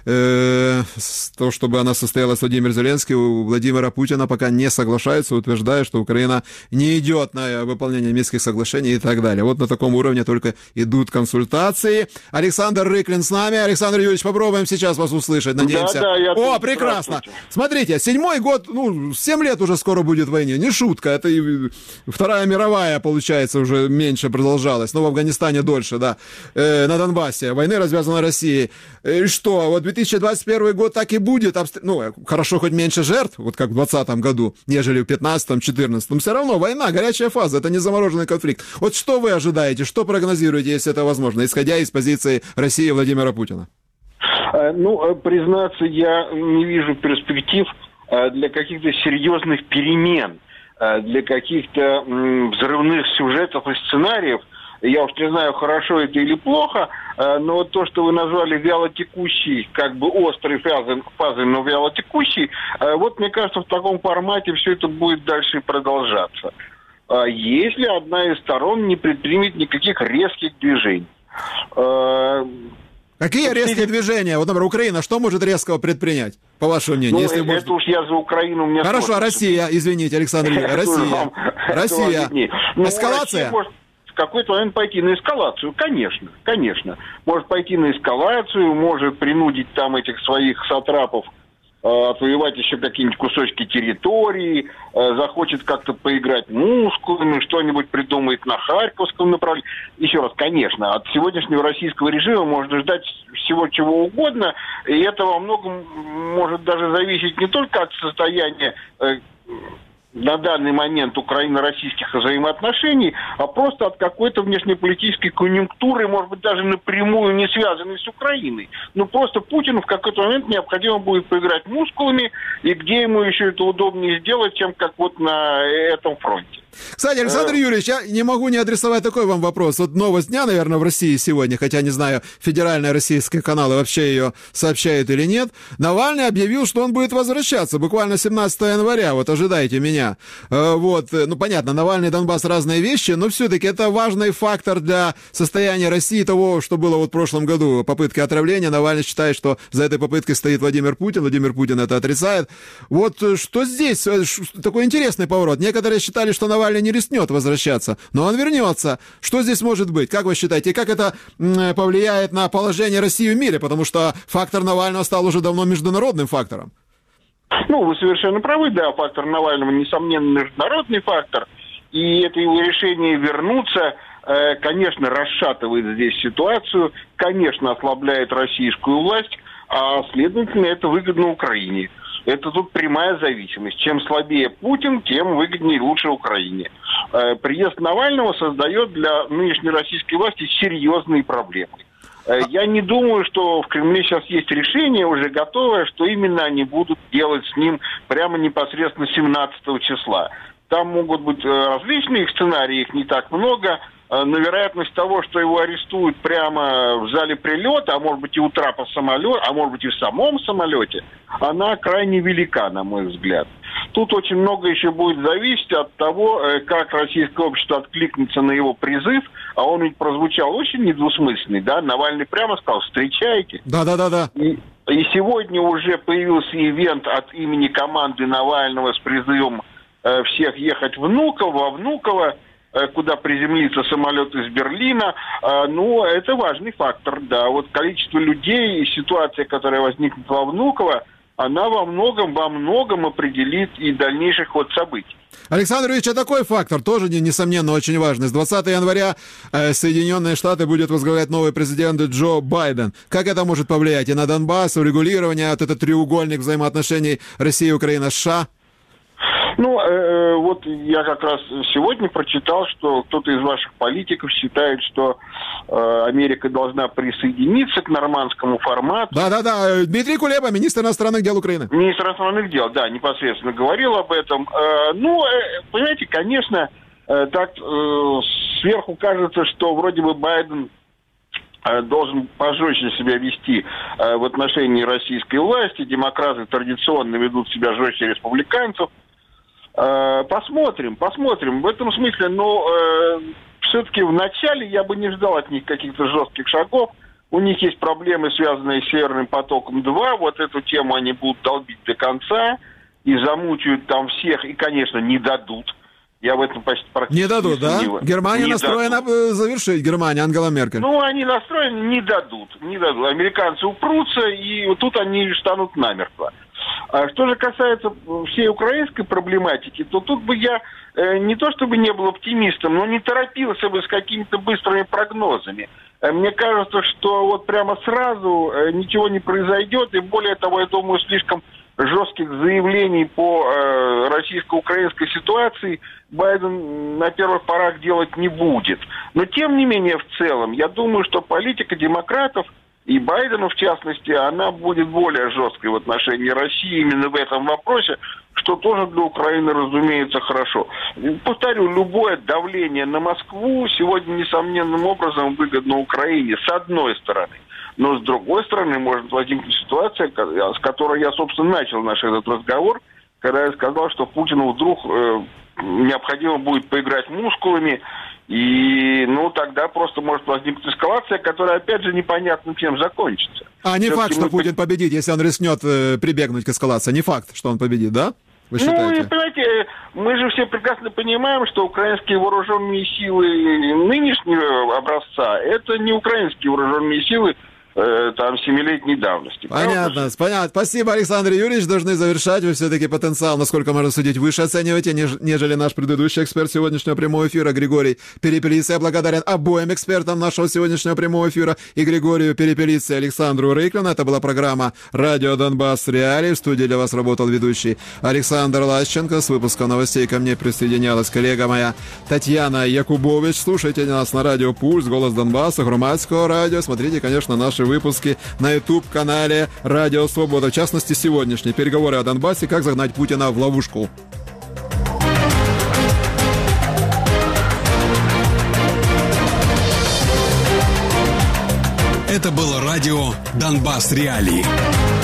э, то, чтобы она состоялась, Владимир Зеленский у Владимира Путина пока не соглашается, утверждая, что Украина не идет на выполнение Минских соглашений и так далее. Вот на таком уровне только идут консультации. Александр Рыклин с нами. Александр Юрьевич, попробуем сейчас вас услышать, надеемся. Да, да, я О, прекрасно. Смотрите, седьмой год, ну, семь лет уже скоро будет в войне. Не шутка, это и Вторая мировая, получается, уже меньше продолжалась. Но в Афганистане дольше, да. Э, на Донбассе. Войны развязаны Россией. И что, вот две тысячи двадцать первый год так и будет. Ну, хорошо, хоть меньше жертв, вот как в двадцатом году, нежели в пятнадцатом-четырнадцатом. Все равно война, горячая фаза, это не замороженный конфликт. Вот что вы ожидаете, что прогнозируете, если это возможно, исходя из позиции России и Владимира Путина? Ну, признаться, я не вижу перспектив для каких-то серьезных перемен, для каких-то взрывных сюжетов и сценариев. Я уж не знаю, хорошо это или плохо, но вот то, что вы назвали вялотекущей, как бы острой фазой, фазой, но вялотекущей, вот мне кажется, в таком формате все это будет дальше продолжаться. Если одна из сторон не предпримет никаких резких движений. Какие резкие движения? Вот, например, Украина что может резкого предпринять, по вашему мнению? Ну, если это может... уж я за Украину... У меня Хорошо, а Россия, извините, Александр Юрьевич, Россия. Россия. Эскалация? в какой-то момент пойти на эскалацию. Конечно, конечно. Может пойти на эскалацию, может принудить там этих своих сатрапов отвоевать еще какие-нибудь кусочки территории, захочет как-то поиграть мускулами, что-нибудь придумает на Харьковском направлении. Еще раз, конечно, от сегодняшнего российского режима можно ждать всего чего угодно, и это во многом может даже зависеть не только от состояния на данный момент украино-российских взаимоотношений, а просто от какой-то внешнеполитической конъюнктуры, может быть, даже напрямую не связанной с Украиной. Ну, просто Путину в какой-то момент необходимо будет поиграть мускулами, и где ему еще это удобнее сделать, чем как вот на этом фронте. Кстати, Александр Юрьевич, я не могу не адресовать такой вам вопрос. Вот новость дня, наверное, в России сегодня, хотя не знаю, федеральные российские каналы вообще ее сообщают или нет. Навальный объявил, что он будет возвращаться буквально семнадцатого января. Вот ожидайте меня. Вот, ну понятно, Навальный, Донбасс разные вещи, но все-таки это важный фактор для состояния России, того, что было вот в прошлом году, попытки отравления. Навальный считает, что за этой попыткой стоит Владимир Путин. Владимир Путин это отрицает. Вот что здесь? Такой интересный поворот. Некоторые считали, что Навальный не рискнет возвращаться, но он вернется. Что здесь может быть? Как вы считаете? И как это м, повлияет на положение России в мире? Потому что фактор Навального стал уже давно международным фактором. Ну, вы совершенно правы, да, фактор Навального, несомненно, международный фактор. И это его решение вернуться, э, конечно, расшатывает здесь ситуацию, конечно, ослабляет российскую власть, а, следовательно, это выгодно Украине. Это тут прямая зависимость. Чем слабее Путин, тем выгоднее и лучше Украине. Приезд Навального создает для нынешней российской власти серьезные проблемы. Я не думаю, что в Кремле сейчас есть решение уже готовое, что именно они будут делать с ним прямо непосредственно семнадцатого числа. Там могут быть различные сценарии, их не так много, но вероятность того, что его арестуют прямо в зале прилета, а может быть и у трапа самолета, а может быть и в самом самолете, она крайне велика, на мой взгляд. Тут очень много еще будет зависеть от того, как российское общество откликнется на его призыв, а он ведь прозвучал очень недвусмысленный, да, Навальный прямо сказал: встречайте. Да-да-да-да. И, и сегодня уже появился ивент от имени команды Навального с призывом э, всех ехать в Внуково, во Внуково, куда приземлится самолет из Берлина. Ну, это важный фактор, да. Вот количество людей и ситуация, которая возникнет во Внуково, она во многом, во многом определит и дальнейший ход событий. Александр Ильич, а такой фактор тоже, несомненно, очень важный. С двадцатого января э, Соединенные Штаты будет возглавлять новый президент Джо Байден. Как это может повлиять и на Донбасс, урегулирование, вот этот треугольник взаимоотношений России, Украины, США? Ну, э, вот я как раз сегодня прочитал, что кто-то из ваших политиков считает, что э, Америка должна присоединиться к нормандскому формату. Да-да-да, Дмитрий Кулеба, министр иностранных дел Украины. Министр иностранных дел, да, непосредственно говорил об этом. Э, ну, э, понимаете, конечно, э, так э, сверху кажется, что вроде бы Байден э, должен пожестче себя вести э, в отношении российской власти. Демократы традиционно ведут себя жестче республиканцев. Посмотрим, посмотрим. В этом смысле, но э, все-таки в начале я бы не ждал от них каких-то жестких шагов. У них есть проблемы, связанные с Северным потоком-два. Вот эту тему они будут долбить до конца и замучают там всех. И, конечно, не дадут. Я в этом почти практически не дадут, не да? Германия не настроена дадут. завершить, Германия, Ангела Меркель. Ну, они настроены, не дадут. Не дадут. Американцы упрутся, и вот тут они станут намертво. А что же касается всей украинской проблематики, то тут бы я э, не то чтобы не был оптимистом, но не торопился бы с какими-то быстрыми прогнозами. Э, мне кажется, что вот прямо сразу э, ничего не произойдет, и более того, я думаю, слишком жестких заявлений по э, российско-украинской ситуации Байден на первых порах делать не будет. Но тем не менее, в целом, я думаю, что политика демократов и Байдену, в частности, она будет более жесткой в отношении России именно в этом вопросе, что тоже для Украины, разумеется, хорошо. Повторю, любое давление на Москву сегодня несомненным образом выгодно Украине, с одной стороны. Но с другой стороны, может возникнуть ситуация, с которой я, собственно, начал наш этот разговор, когда я сказал, что Путину вдруг э, необходимо будет поиграть мускулами, и, ну, тогда просто может возникнуть эскалация, которая, опять же, непонятно чем закончится. А не Все-таки факт, что мы... Путин победит, если он рискнет э, прибегнуть к эскалации. Не факт, что он победит, да? вы считаете? Ну, и, понимаете, мы же все прекрасно понимаем, что украинские вооруженные силы нынешнего образца – это не украинские вооруженные силы, там, семилетней давности. Понятно, понятно. Спасибо, Александр Юрьевич. Должны завершать. Вы все-таки потенциал, насколько можно судить, выше оцениваете, нежели наш предыдущий эксперт сегодняшнего прямого эфира Григорий Перепелица. Я благодарен обоим экспертам нашего сегодняшнего прямого эфира, и Григорию Перепелице, и Александру Рыклину. Это была программа «Радио Донбасс. Реалии». В студии для вас работал ведущий Александр Лащенко. С выпуска новостей ко мне присоединялась коллега моя Татьяна Якубович. Слушайте нас на радио «Пульс», «Голос Донбасса», Громадского радио. Смотрите, конечно, наши выпуски на YouTube-канале «Радио Свобода». В частности, сегодняшние переговоры о Донбассе, как загнать Путина в ловушку. Это было радио «Донбасс. Реалии».